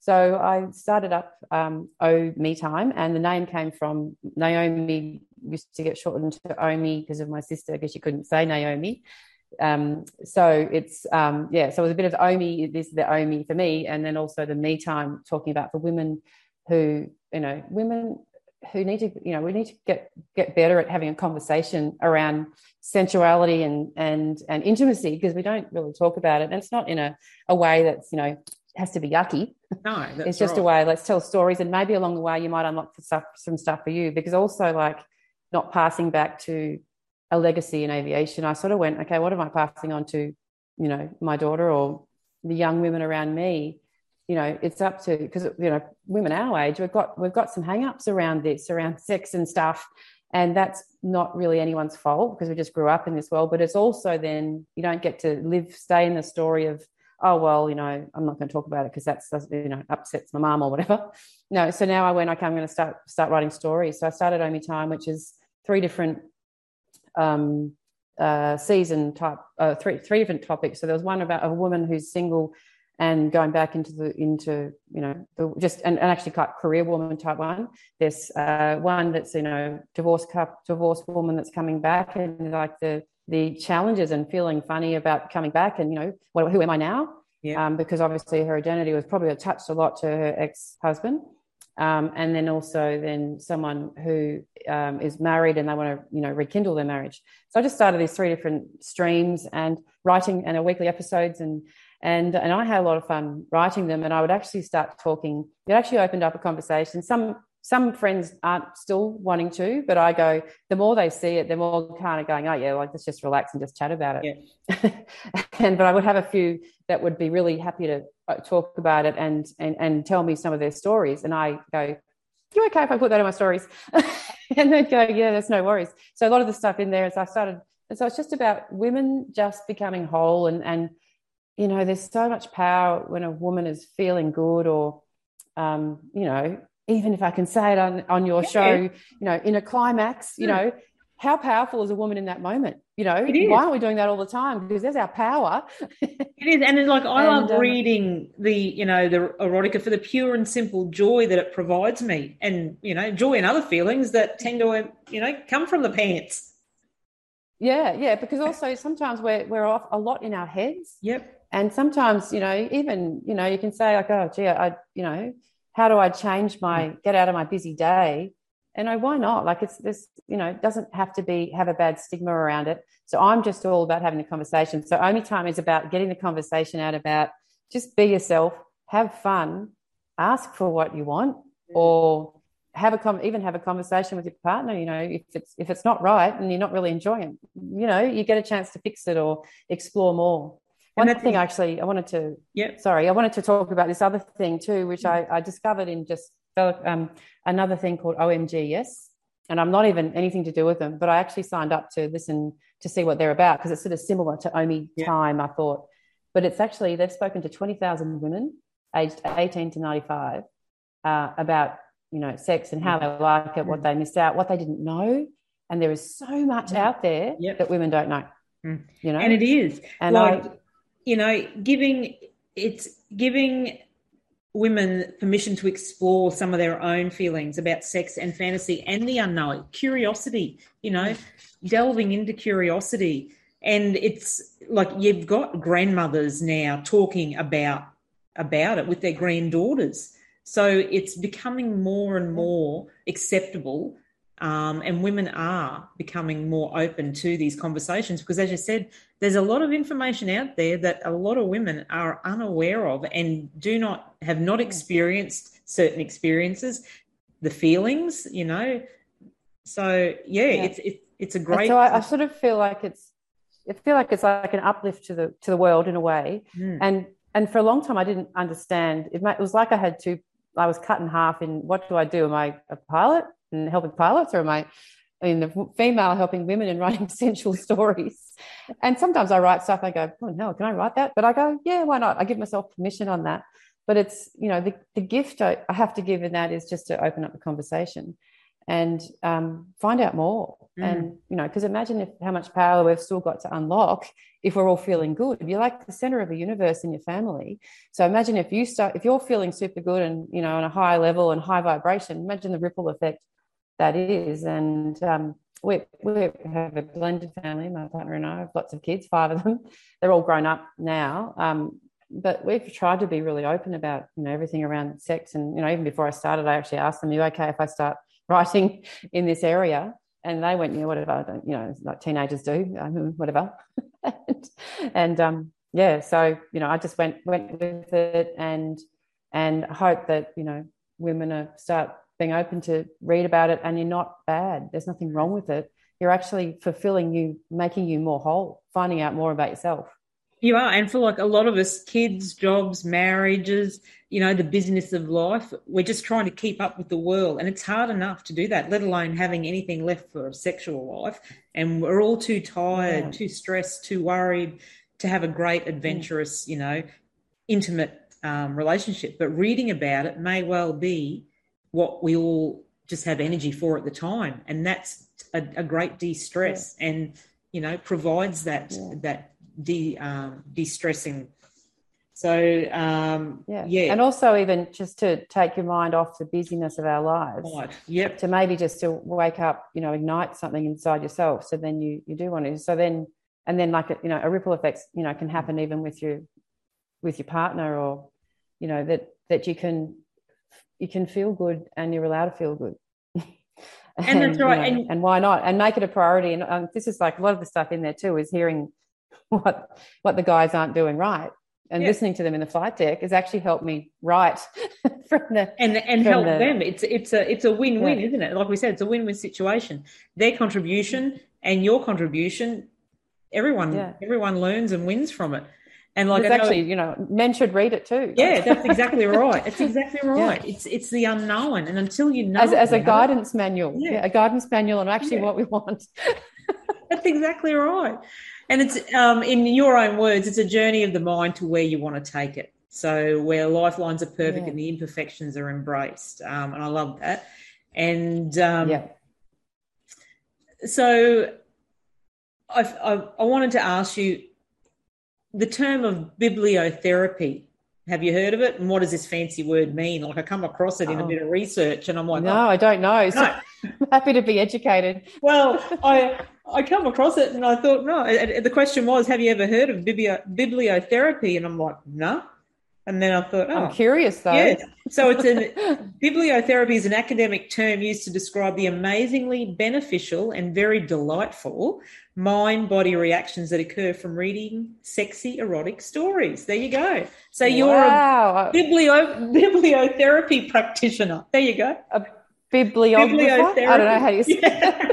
So I started up um, Oh Me Time, and the name came from Naomi. Used to get shortened to Omi because of my sister, because she couldn't say Naomi. Um, so it's um, yeah. So it was a bit of Omi. This is the Omi for me, and then also the Me Time, talking about for women who you know women who need to you know we need to get get better at having a conversation around sensuality and and and intimacy, because we don't really talk about it, and it's not in a a way that's you know has to be yucky. No, that's it's just right. a way. Let's tell stories, and maybe along the way you might unlock stuff, some stuff for you. Because also, like, not passing back to a legacy in aviation, I sort of went, okay, what am I passing on to, you know, my daughter or the young women around me? You know, it's up to, because you know, women our age, we've got we've got some hang-ups around this, around sex and stuff, and that's not really anyone's fault because we just grew up in this world. But it's also then you don't get to live, stay in the story of, oh, well, you know, I'm not going to talk about it because that's, you know, upsets my mum or whatever. No, so now I went, okay, I'm going to start start writing stories. So I started Oh Me Time, which is three different um, uh, season type, uh, three three different topics. So there was one about a woman who's single and going back into the into you know the, just and, and actually quite career woman type one. There's uh, one that's you know divorced couple, divorced woman that's coming back, and like the the challenges and feeling funny about coming back, and you know what, who am I now? Yeah. Um, because obviously her identity was probably attached a lot to her ex-husband, um, and then also then someone who um, is married and they want to you know rekindle their marriage. So I just started these three different streams and writing and a weekly episodes, and and and I had a lot of fun writing them. And I would actually start talking. It actually opened up a conversation. Some some friends aren't still wanting to, but I go, the more they see it, the more kind of going, oh yeah, like let's just relax and just chat about it. Yeah. and but I would have a few that would be really happy to talk about it and and and tell me some of their stories. And I go, you okay if I put that in my stories? And they'd go, yeah, there's no worries. So a lot of the stuff in there is I started, and so it's just about women just becoming whole, and and you know, there's so much power when a woman is feeling good, or um, you know, even if I can say it on, on your yeah. show, you know, in a climax, you yeah. know, how powerful is a woman in that moment? You know, why aren't we doing that all the time? Because there's our power. It is. And it's like, I and, love um, reading the, you know, the erotica for the pure and simple joy that it provides me, and, you know, joy and other feelings that tend to, you know, come from the pants. Yeah. Yeah. Because also sometimes we're, we're off a lot in our heads. Yep. And sometimes, you know, even, you know, you can say like, oh, gee, I, you know, how do I change my, get out of my busy day? And I, why not? Like it's this, you know, it doesn't have to be, have a bad stigma around it. So I'm just all about having a conversation. So Oh Me Time is about getting the conversation out about just be yourself, have fun, ask for what you want, or have a com- even have a conversation with your partner. You know, if it's, if it's not right and you're not really enjoying it, you know, you get a chance to fix it or explore more. One thing actually I wanted to, yep. sorry, I wanted to talk about this other thing too, which I, I discovered in just um, another thing called O M G Yes. And I'm not even anything to do with them, but I actually signed up to listen to see what they're about, because it's sort of similar to Oh Me yep. Time, I thought. But it's actually, they've spoken to twenty thousand women aged eighteen to ninety-five uh, about, you know, sex and how they like it, what they missed out, what they didn't know. And there is so much out there yep. that women don't know, mm. you know. And it is. And like, I... you know, giving it's giving women permission to explore some of their own feelings about sex and fantasy and the unknown, curiosity, you know, delving into curiosity. And it's like you've got grandmothers now talking about about it with their granddaughters. So it's becoming more and more acceptable. Um, and women are becoming more open to these conversations because, as you said, there's a lot of information out there that a lot of women are unaware of and do not have not experienced certain experiences, the feelings, you know. So yeah, yeah. it's it, it's a great. And so I, I sort of feel like it's, I feel like it's like an uplift to the to the world in a way, mm. and and for a long time I didn't understand. It, it was like I had two. I was cut in half in what do I do? Am I a pilot and helping pilots, or am I, I mean, the female helping women and writing sensual stories? And sometimes I write stuff, I go, oh no, can I write that? But I go, yeah, why not? I give myself permission on that. But it's, you know, the, the gift I, I have to give in that is just to open up the conversation. and um, find out more. Mm. And, you know, because imagine if how much power we've still got to unlock if we're all feeling good. You're like the center of a universe in your family. So imagine if you start, if you're feeling super good and, you know, on a high level and high vibration, imagine the ripple effect that is. And um, we, we have a blended family, my partner and I have lots of kids, five of them. They're all grown up now. Um, but we've tried to be really open about, you know, everything around sex. And, you know, even before I started, I actually asked them, are you okay if I start writing in this area? And they went, you know, whatever, I don't, you know, like teenagers do, um, whatever. and and um, yeah, so, you know, I just went went with it and and hope that, you know, women are start being open to read about it, and you're not bad. There's nothing wrong with it. You're actually fulfilling you, making you more whole, finding out more about yourself. You are. And for like a lot of us, kids, jobs, marriages, you know, the business of life, we're just trying to keep up with the world. And it's hard enough to do that, let alone having anything left for a sexual life. And we're all too tired, yeah. too stressed, too worried to have a great, adventurous, you know, intimate um, relationship. But reading about it may well be what we all just have energy for at the time. And that's a, a great de-stress yeah. and, you know, provides that, yeah. that, de um de-stressing. So um yeah. yeah and also even just to take your mind off the busyness of our lives, right. yep to maybe just to wake up, you know, ignite something inside yourself, so then you you do want to, so then and then like a, you know, a ripple effect, you know, can happen even with your with your partner, or you know, that that you can you can feel good and you're allowed to feel good. and, and that's right, you know, and, and why not, and make it a priority. And um, this is like a lot of the stuff in there too is hearing what what the guys aren't doing right, and yeah. listening to them in the flight deck has actually helped me write from the and and from help the, them. It's it's a it's a win-win, yeah. isn't it? Like we said, it's a win-win situation. Their contribution and your contribution, everyone yeah. everyone learns and wins from it. And like it's I know, actually, you know, men should read it too. Yeah, that's exactly right. It's exactly right. Yeah. It's it's the unknown, and until you know, as, as a guidance it, manual, yeah. yeah, a guidance manual on actually yeah. what we want. That's exactly right. And it's, um, in your own words, it's a journey of the mind to where you want to take it. So where lifelines are perfect yeah. and the imperfections are embraced. Um, and I love that. And um, yeah. so I've, I've, I wanted to ask you the term of bibliotherapy. Have you heard of it? And what does this fancy word mean? Like I come across it in oh. a bit of research and I'm like, no, oh, I don't know. So no. I'm happy to be educated. Well, I I come across it and I thought, no. And the question was, have you ever heard of biblio- bibliotherapy? And I'm like, no. And then I thought, oh. I'm curious though. Yes. So it's an bibliotherapy is an academic term used to describe the amazingly beneficial and very delightful mind-body reactions that occur from reading sexy erotic stories. There you go. So you're wow. a biblio- bibliotherapy practitioner. There you go. A bibliographer? I don't know how you say yeah. it.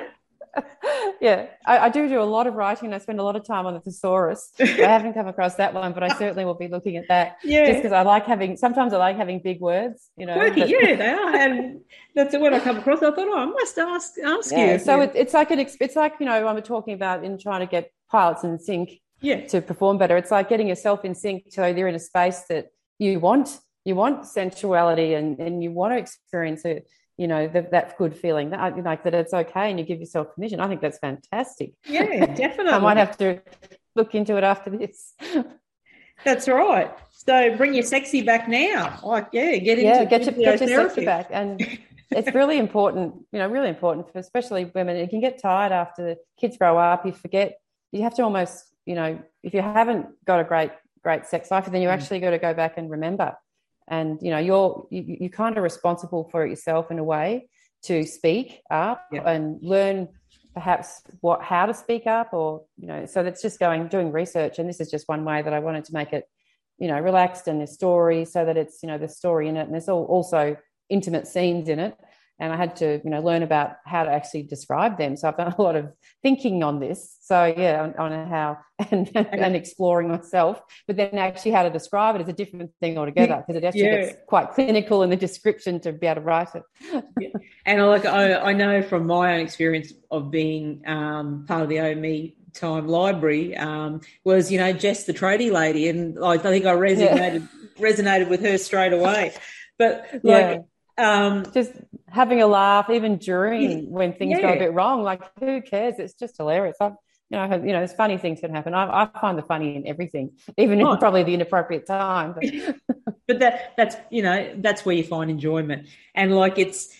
yeah, I, I do do a lot of writing. I spend a lot of time on the thesaurus. I haven't come across that one, but I certainly will be looking at that. Yeah, just because I like having. Sometimes I like having big words. You know, quirky. but, yeah, they are, and that's when I come across. I thought, oh, I must ask ask yeah, you. So it, it's like an. It's like, you know, when we're talking about in trying to get pilots in sync. Yeah. To perform better, it's like getting yourself in sync so they're in a space that you want. You want sensuality and and you want to experience it. You know, the, that good feeling, that, like that it's okay, and you give yourself permission. I think that's fantastic. Yeah, definitely. I might have to look into it after this. That's right. So bring your sexy back now. Like, yeah, get into yeah, get your, get your sexy back. And it's really important, you know, really important for especially women. You can get tired after the kids grow up. You forget, you have to almost, you know, if you haven't got a great, great sex life, then you mm. actually got to go back and remember. And, you know, you're you, you're kind of responsible for it yourself in a way to speak up yep. and learn perhaps what how to speak up, or, you know, so that's just going, doing research. And this is just one way that I wanted to make it, you know, relaxed, and the story, so that it's, you know, the story in it. And there's all, also intimate scenes in it. And I had to, you know, learn about how to actually describe them. So I've done a lot of thinking on this. So, yeah, on, on how and, and exploring myself. But then actually how to describe it is a different thing altogether, because it actually yeah. gets quite clinical in the description to be able to write it. yeah. And I, like, I, I know from my own experience of being um, part of the O Me Time Library um, was, you know, Jess the tradie lady. And I, I think I resonated, yeah. resonated with her straight away. But, like, yeah. um, just having a laugh, even during when things yeah. go a bit wrong. Like, who cares? It's just hilarious. I've, you know, you know, there's funny things can happen. I, I find the funny in everything, even in Right. probably the inappropriate time. But, but that that's you know that's where you find enjoyment, and like it's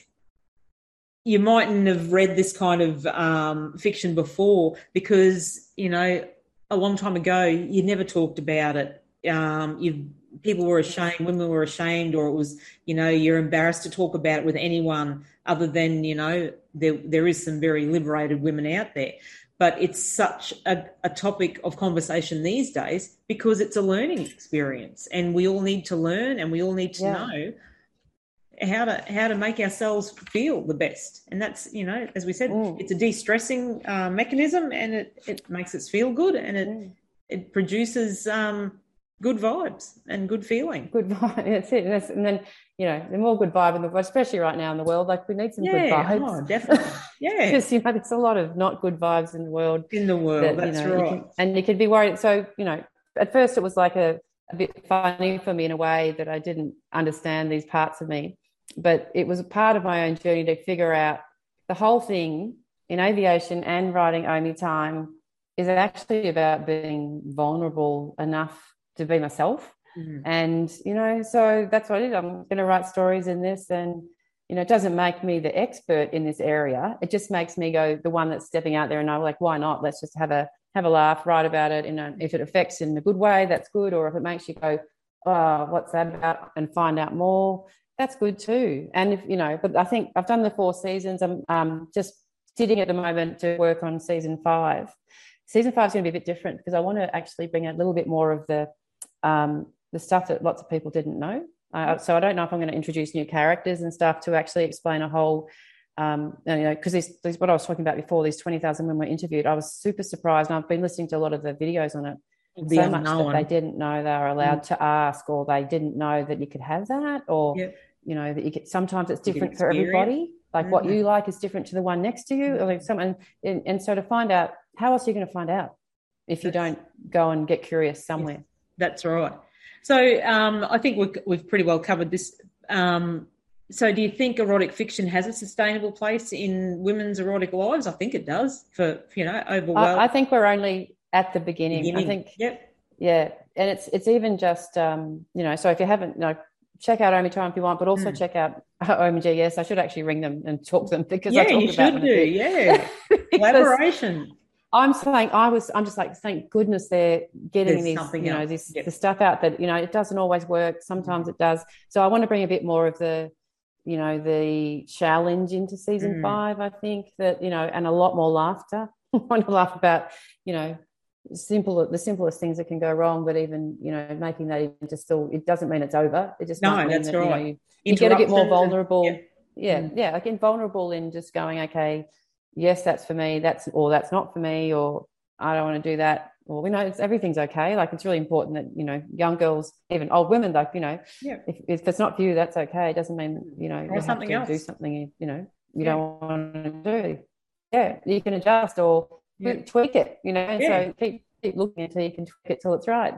you mightn't have read this kind of um, fiction before because you know a long time ago you never talked about it. Um, you people were ashamed, women were ashamed, or it was you know you're embarrassed to talk about it with anyone other than you know there there is some very liberated women out there. But it's such a, a topic of conversation these days because it's a learning experience and we all need to learn and we all need to Yeah. know how to how to make ourselves feel the best. And that's, you know, as we said, Mm. it's a de-stressing uh, mechanism and it, it makes us feel good and it, Mm. it produces um, good vibes and good feeling. Good vibe. That's it. And, that's, and then, you know, the more good vibe in the, especially right now in the world, like we need some Yeah, good vibes. oh, definitely. Yeah. Because, you know, there's a lot of not good vibes in the world. In the world, that, that's you know, right. You can, and you could be worried. So, you know, at first it was like a, a bit funny for me in a way that I didn't understand these parts of me. But it was a part of my own journey to figure out the whole thing in aviation and writing Omi Time is actually about being vulnerable enough to be myself. Mm. And, you know, so that's what I did. I'm going to write stories in this and, you know, it doesn't make me the expert in this area. It just makes me go the one that's stepping out there and I'm like, why not? Let's just have a have a laugh, write about it. You know, if it affects in a good way, that's good. Or if it makes you go, oh, what's that about? And find out more, that's good too. And if, you know, but I think I've done the four seasons. I'm um, just sitting at the moment to work on season five. Season five is going to be a bit different because I want to actually bring a little bit more of the um, the stuff that lots of people didn't know. Uh, so I don't know if I'm going to introduce new characters and stuff to actually explain a whole, um, you know, because this, this what I was talking about before, these twenty thousand women were interviewed. I was super surprised, and I've been listening to a lot of the videos on it. The so much unknown. that they didn't know they were allowed Mm. to ask, or they didn't know that you could have that, or Yep. you know that you could. Sometimes it's You can different for experience. everybody. Like what Mm. you like is different to the one next to you, or like someone. And, and so to find out, how else are you going to find out if you That's- don't go and get curious somewhere? Yes, that's right. So um, I think we've, we've pretty well covered this. Um, so do you think erotic fiction has a sustainable place in women's erotic lives? I think it does for, you know, overwhelmed. I, I think we're only at the beginning. beginning. I think, Yep. yeah, and it's it's even just um, you know. So if you haven't, you know, check out Omi Time if you want, but also Mm. check out O M G. Yes, I should actually ring them and talk to them because I Yeah, talk you about should them do. a bit. Yeah. Because Collaboration. I'm saying I was. I'm just like, thank goodness they're getting There's these, something you know, else. this Yep. the stuff out that you know it doesn't always work. Sometimes it does. So I want to bring a bit more of the, you know, the challenge into season Mm. five. I think that you know, and a lot more laughter. I want to laugh about, you know, simple the simplest things that can go wrong, but even you know, making that into still, it doesn't mean it's over. It just No, might mean that's that you know right. you, you get a bit more Interruptions and- vulnerable. yep. Yeah, Mm. yeah, like invulnerable in just going, okay, yes, that's for me, that's or that's not for me, or I don't want to do that, or you know, it's everything's okay. Like it's really important that you know, young girls, even old women, like you know, Yeah. if, if it's not for you, that's okay. It doesn't mean you know Try you have something to else. do something you, you know you Yeah. don't want to do. Yeah, you can adjust or Yeah. tweak it. You know, and Yeah. so keep keep looking until you can tweak it till it's right.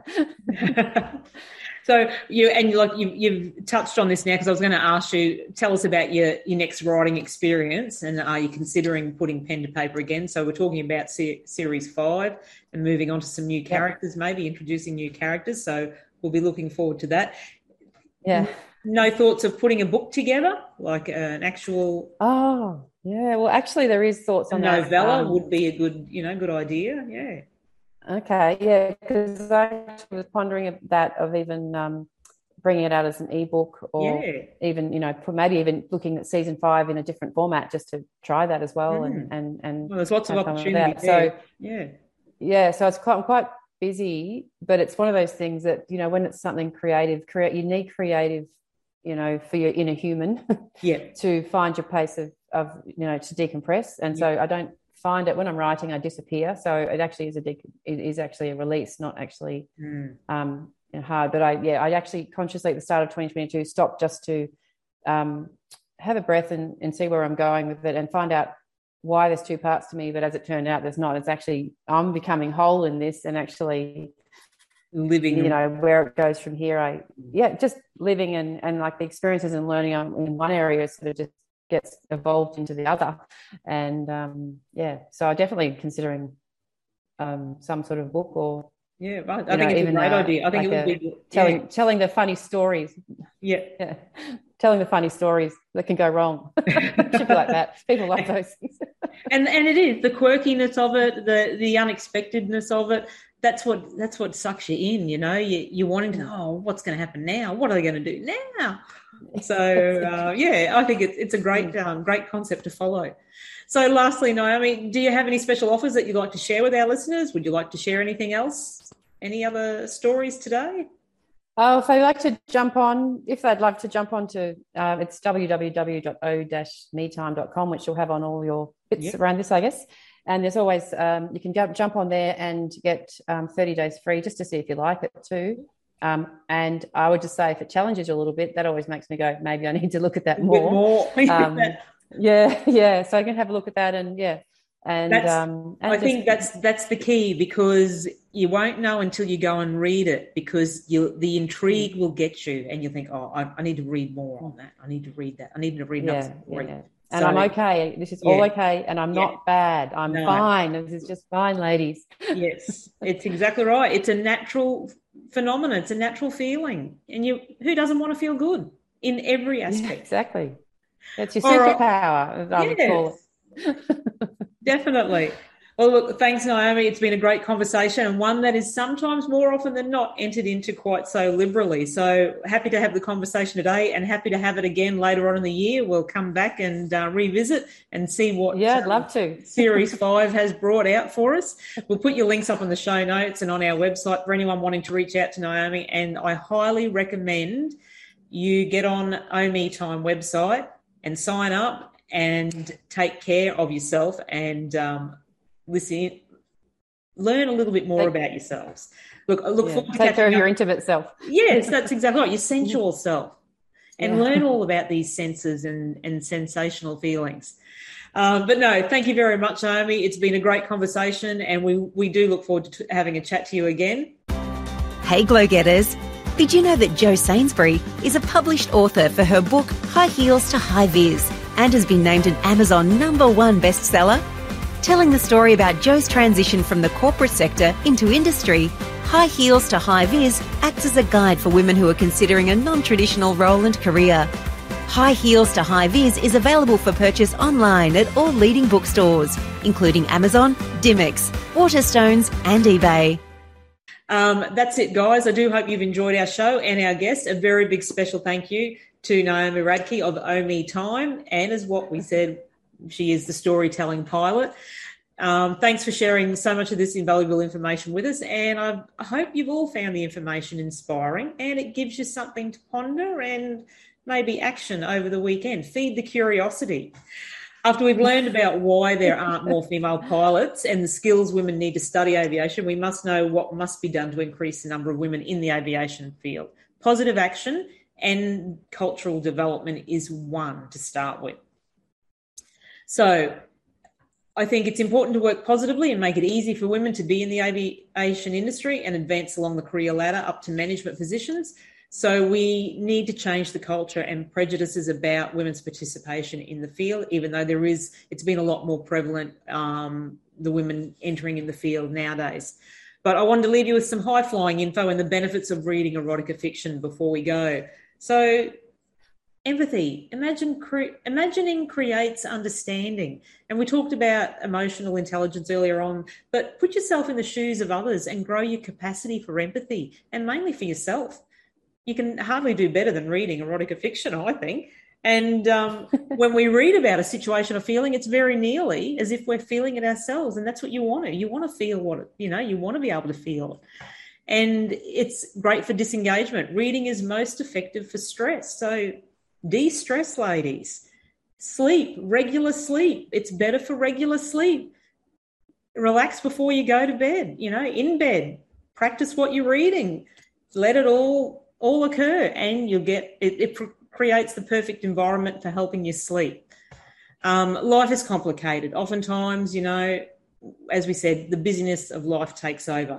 So you and like you, you've touched on this now because I was going to ask you, tell us about your your next writing experience, and are you considering putting pen to paper again? So we're talking about se- series five and moving on to some new characters, maybe introducing new characters. So we'll be looking forward to that. Yeah. No thoughts of putting a book together, like an actual Oh, yeah. Well, actually, there is thoughts on that. novella Um, would be a good, you know, good idea. Yeah. Okay, yeah, because I actually was pondering of that of even um, bringing it out as an ebook, or Yeah. even you know maybe even looking at season five in a different format just to try that as well, Mm. and and and Well, there's lots of have fun with opportunity that. there. So Yeah. yeah, so it's quite I'm quite busy, but it's one of those things that you know when it's something creative, create you need creative, you know, for your inner human Yeah. to find your place of of you know to decompress, and so I don't find it when I'm writing I disappear, so it actually is a de- it is actually a release, not actually Mm. um you know, hard. But I yeah I actually consciously at the start of twenty twenty-two stopped just to um have a breath and, and see where I'm going with it and find out why there's two parts to me, but as it turned out there's not. It's actually I'm becoming whole in this, and actually living, you know, where it goes from here. I, yeah, just living and, and like the experiences and learning in one area sort of just gets evolved into the other. And um, yeah, so I'm definitely considering um, some sort of book or, yeah, I, I think know, it's even a great uh, idea. I think like it would a, be telling, yeah. telling the funny stories. Yeah. yeah. Telling the funny stories that can go wrong. It should be like that. People love those things. and and it is the quirkiness of it, the the unexpectedness of it. That's what that's what sucks you in. You know, you you're wanting to know, oh, what's going to happen now? What are they going to do now? So uh, yeah, I think it's it's a great um, great concept to follow. So lastly, Naomi, do you have any special offers that you'd like to share with our listeners? Would you like to share anything else? Any other stories today? Oh, if they'd like to jump on, if they'd love to jump on to, uh, it's w w w dot o dash me time dot com, which you'll have on all your bits yep. around this, I guess. And there's always, um, you can go, jump on there and get um, thirty days free just to see if you like it too. Um, and I would just say if it challenges you a little bit, that always makes me go, maybe I need to look at that more. more. um, yeah, yeah. So I can have a look at that and yeah. And, that's, um, and I just, think that's that's the key, because you won't know until you go and read it, because you the intrigue will get you and you think, oh, I, I need to read more on that. I need to read that. I need to read yeah, another story. Yeah. And so, I'm okay. This is yeah. all okay. And I'm yeah. not bad. I'm no. fine. This is just fine, ladies. Yes, it's exactly right. It's a natural phenomenon. It's a natural feeling. And you, who doesn't want to feel good in every aspect? Yeah, exactly. It's your all superpower, right. as I yes. would call it. Definitely. Well, look, thanks, Naomi. It's been a great conversation, and one that is sometimes more often than not entered into quite so liberally. So happy to have the conversation today, and happy to have it again later on in the year. We'll come back and uh, revisit and see what yeah, I'd um, love to. Series five has brought out for us. We'll put your links up on the show notes and on our website for anyone wanting to reach out to Naomi. And I highly recommend you get on O Me Time website and sign up and take care of yourself and um, listen, learn a little bit more take, about yourselves. Look, look yeah, forward to take care of up. your intimate self. Yes, that's exactly right. Your sensual self, and yeah. learn all about these senses and, and sensational feelings. Um, but no, thank you very much, Naomi. It's been a great conversation, and we we do look forward to having a chat to you again. Hey, Glow Getters. Did you know that Jo Sainsbury is a published author for her book High Heels to High Vis and has been named an Amazon number one bestseller? Telling the story about Jo's transition from the corporate sector into industry, High Heels to High Vis acts as a guide for women who are considering a non-traditional role and career. High Heels to High Vis is available for purchase online at all leading bookstores, including Amazon, Dymocks, Waterstones and eBay. Um, that's it, guys. I do hope you've enjoyed our show and our guest. A very big special thank you to Naomi Radke of O Me Time, and as what we said, she is the storytelling pilot. Um, thanks for sharing so much of this invaluable information with us, and I, I hope you've all found the information inspiring and it gives you something to ponder and maybe action over the weekend. Feed the curiosity. After we've learned about why there aren't more female pilots and the skills women need to study aviation, we must know what must be done to increase the number of women in the aviation field. Positive action and cultural development is one to start with. So I think it's important to work positively and make it easy for women to be in the aviation industry and advance along the career ladder up to management positions. So we need to change the culture and prejudices about women's participation in the field, even though there is, it's been a lot more prevalent, um, the women entering in the field nowadays. But I wanted to leave you with some high-flying info and the benefits of reading erotica fiction before we go. So empathy, imagine cre- imagining creates understanding. And we talked about emotional intelligence earlier on, but put yourself in the shoes of others and grow your capacity for empathy, and mainly for yourself. You can hardly do better than reading erotica fiction, I think. And um, when we read about a situation or feeling, it's very nearly as if we're feeling it ourselves. And that's what you want to. You want to feel what, it, you know, you want to be able to feel it. And it's great for disengagement. Reading is most effective for stress. So de-stress, ladies. Sleep, regular sleep. It's better for regular sleep. Relax before you go to bed, you know, in bed. Practice what you're reading. Let it all all occur, and you'll get it, it pr- creates the perfect environment for helping you sleep. Um, life is complicated. Oftentimes, you know, as we said, the busyness of life takes over.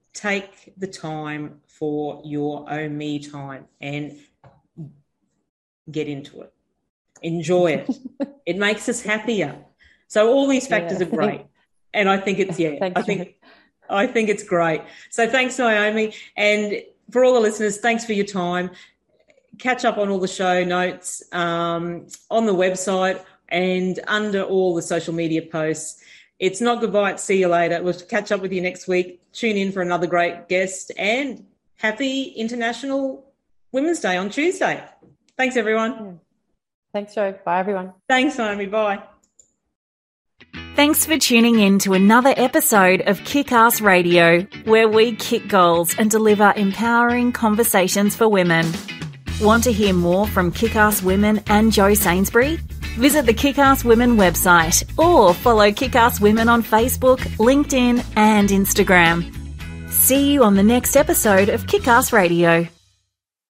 take the time for your own me time and get into it. Enjoy it. It makes us happier. So all these factors yeah. are great. And I think it's, yeah, Thanks, I think, I think it's great. So thanks, Naomi. And for all the listeners, thanks for your time. Catch up on all the show notes um, on the website and under all the social media posts. It's not goodbye, it's see you later. We'll catch up with you next week. Tune in for another great guest, and happy International Women's Day on Tuesday. Thanks, everyone. Yeah. Thanks, Jo. Bye, everyone. Thanks, Naomi. Bye. Thanks for tuning in to another episode of Kick-Ass Radio, where we kick goals and deliver empowering conversations for women. Want to hear more from Kick-Ass Women and Jo Sainsbury? Visit the Kick-Ass Women website or follow Kick-Ass Women on Facebook, LinkedIn and Instagram. See you on the next episode of Kick-Ass Radio.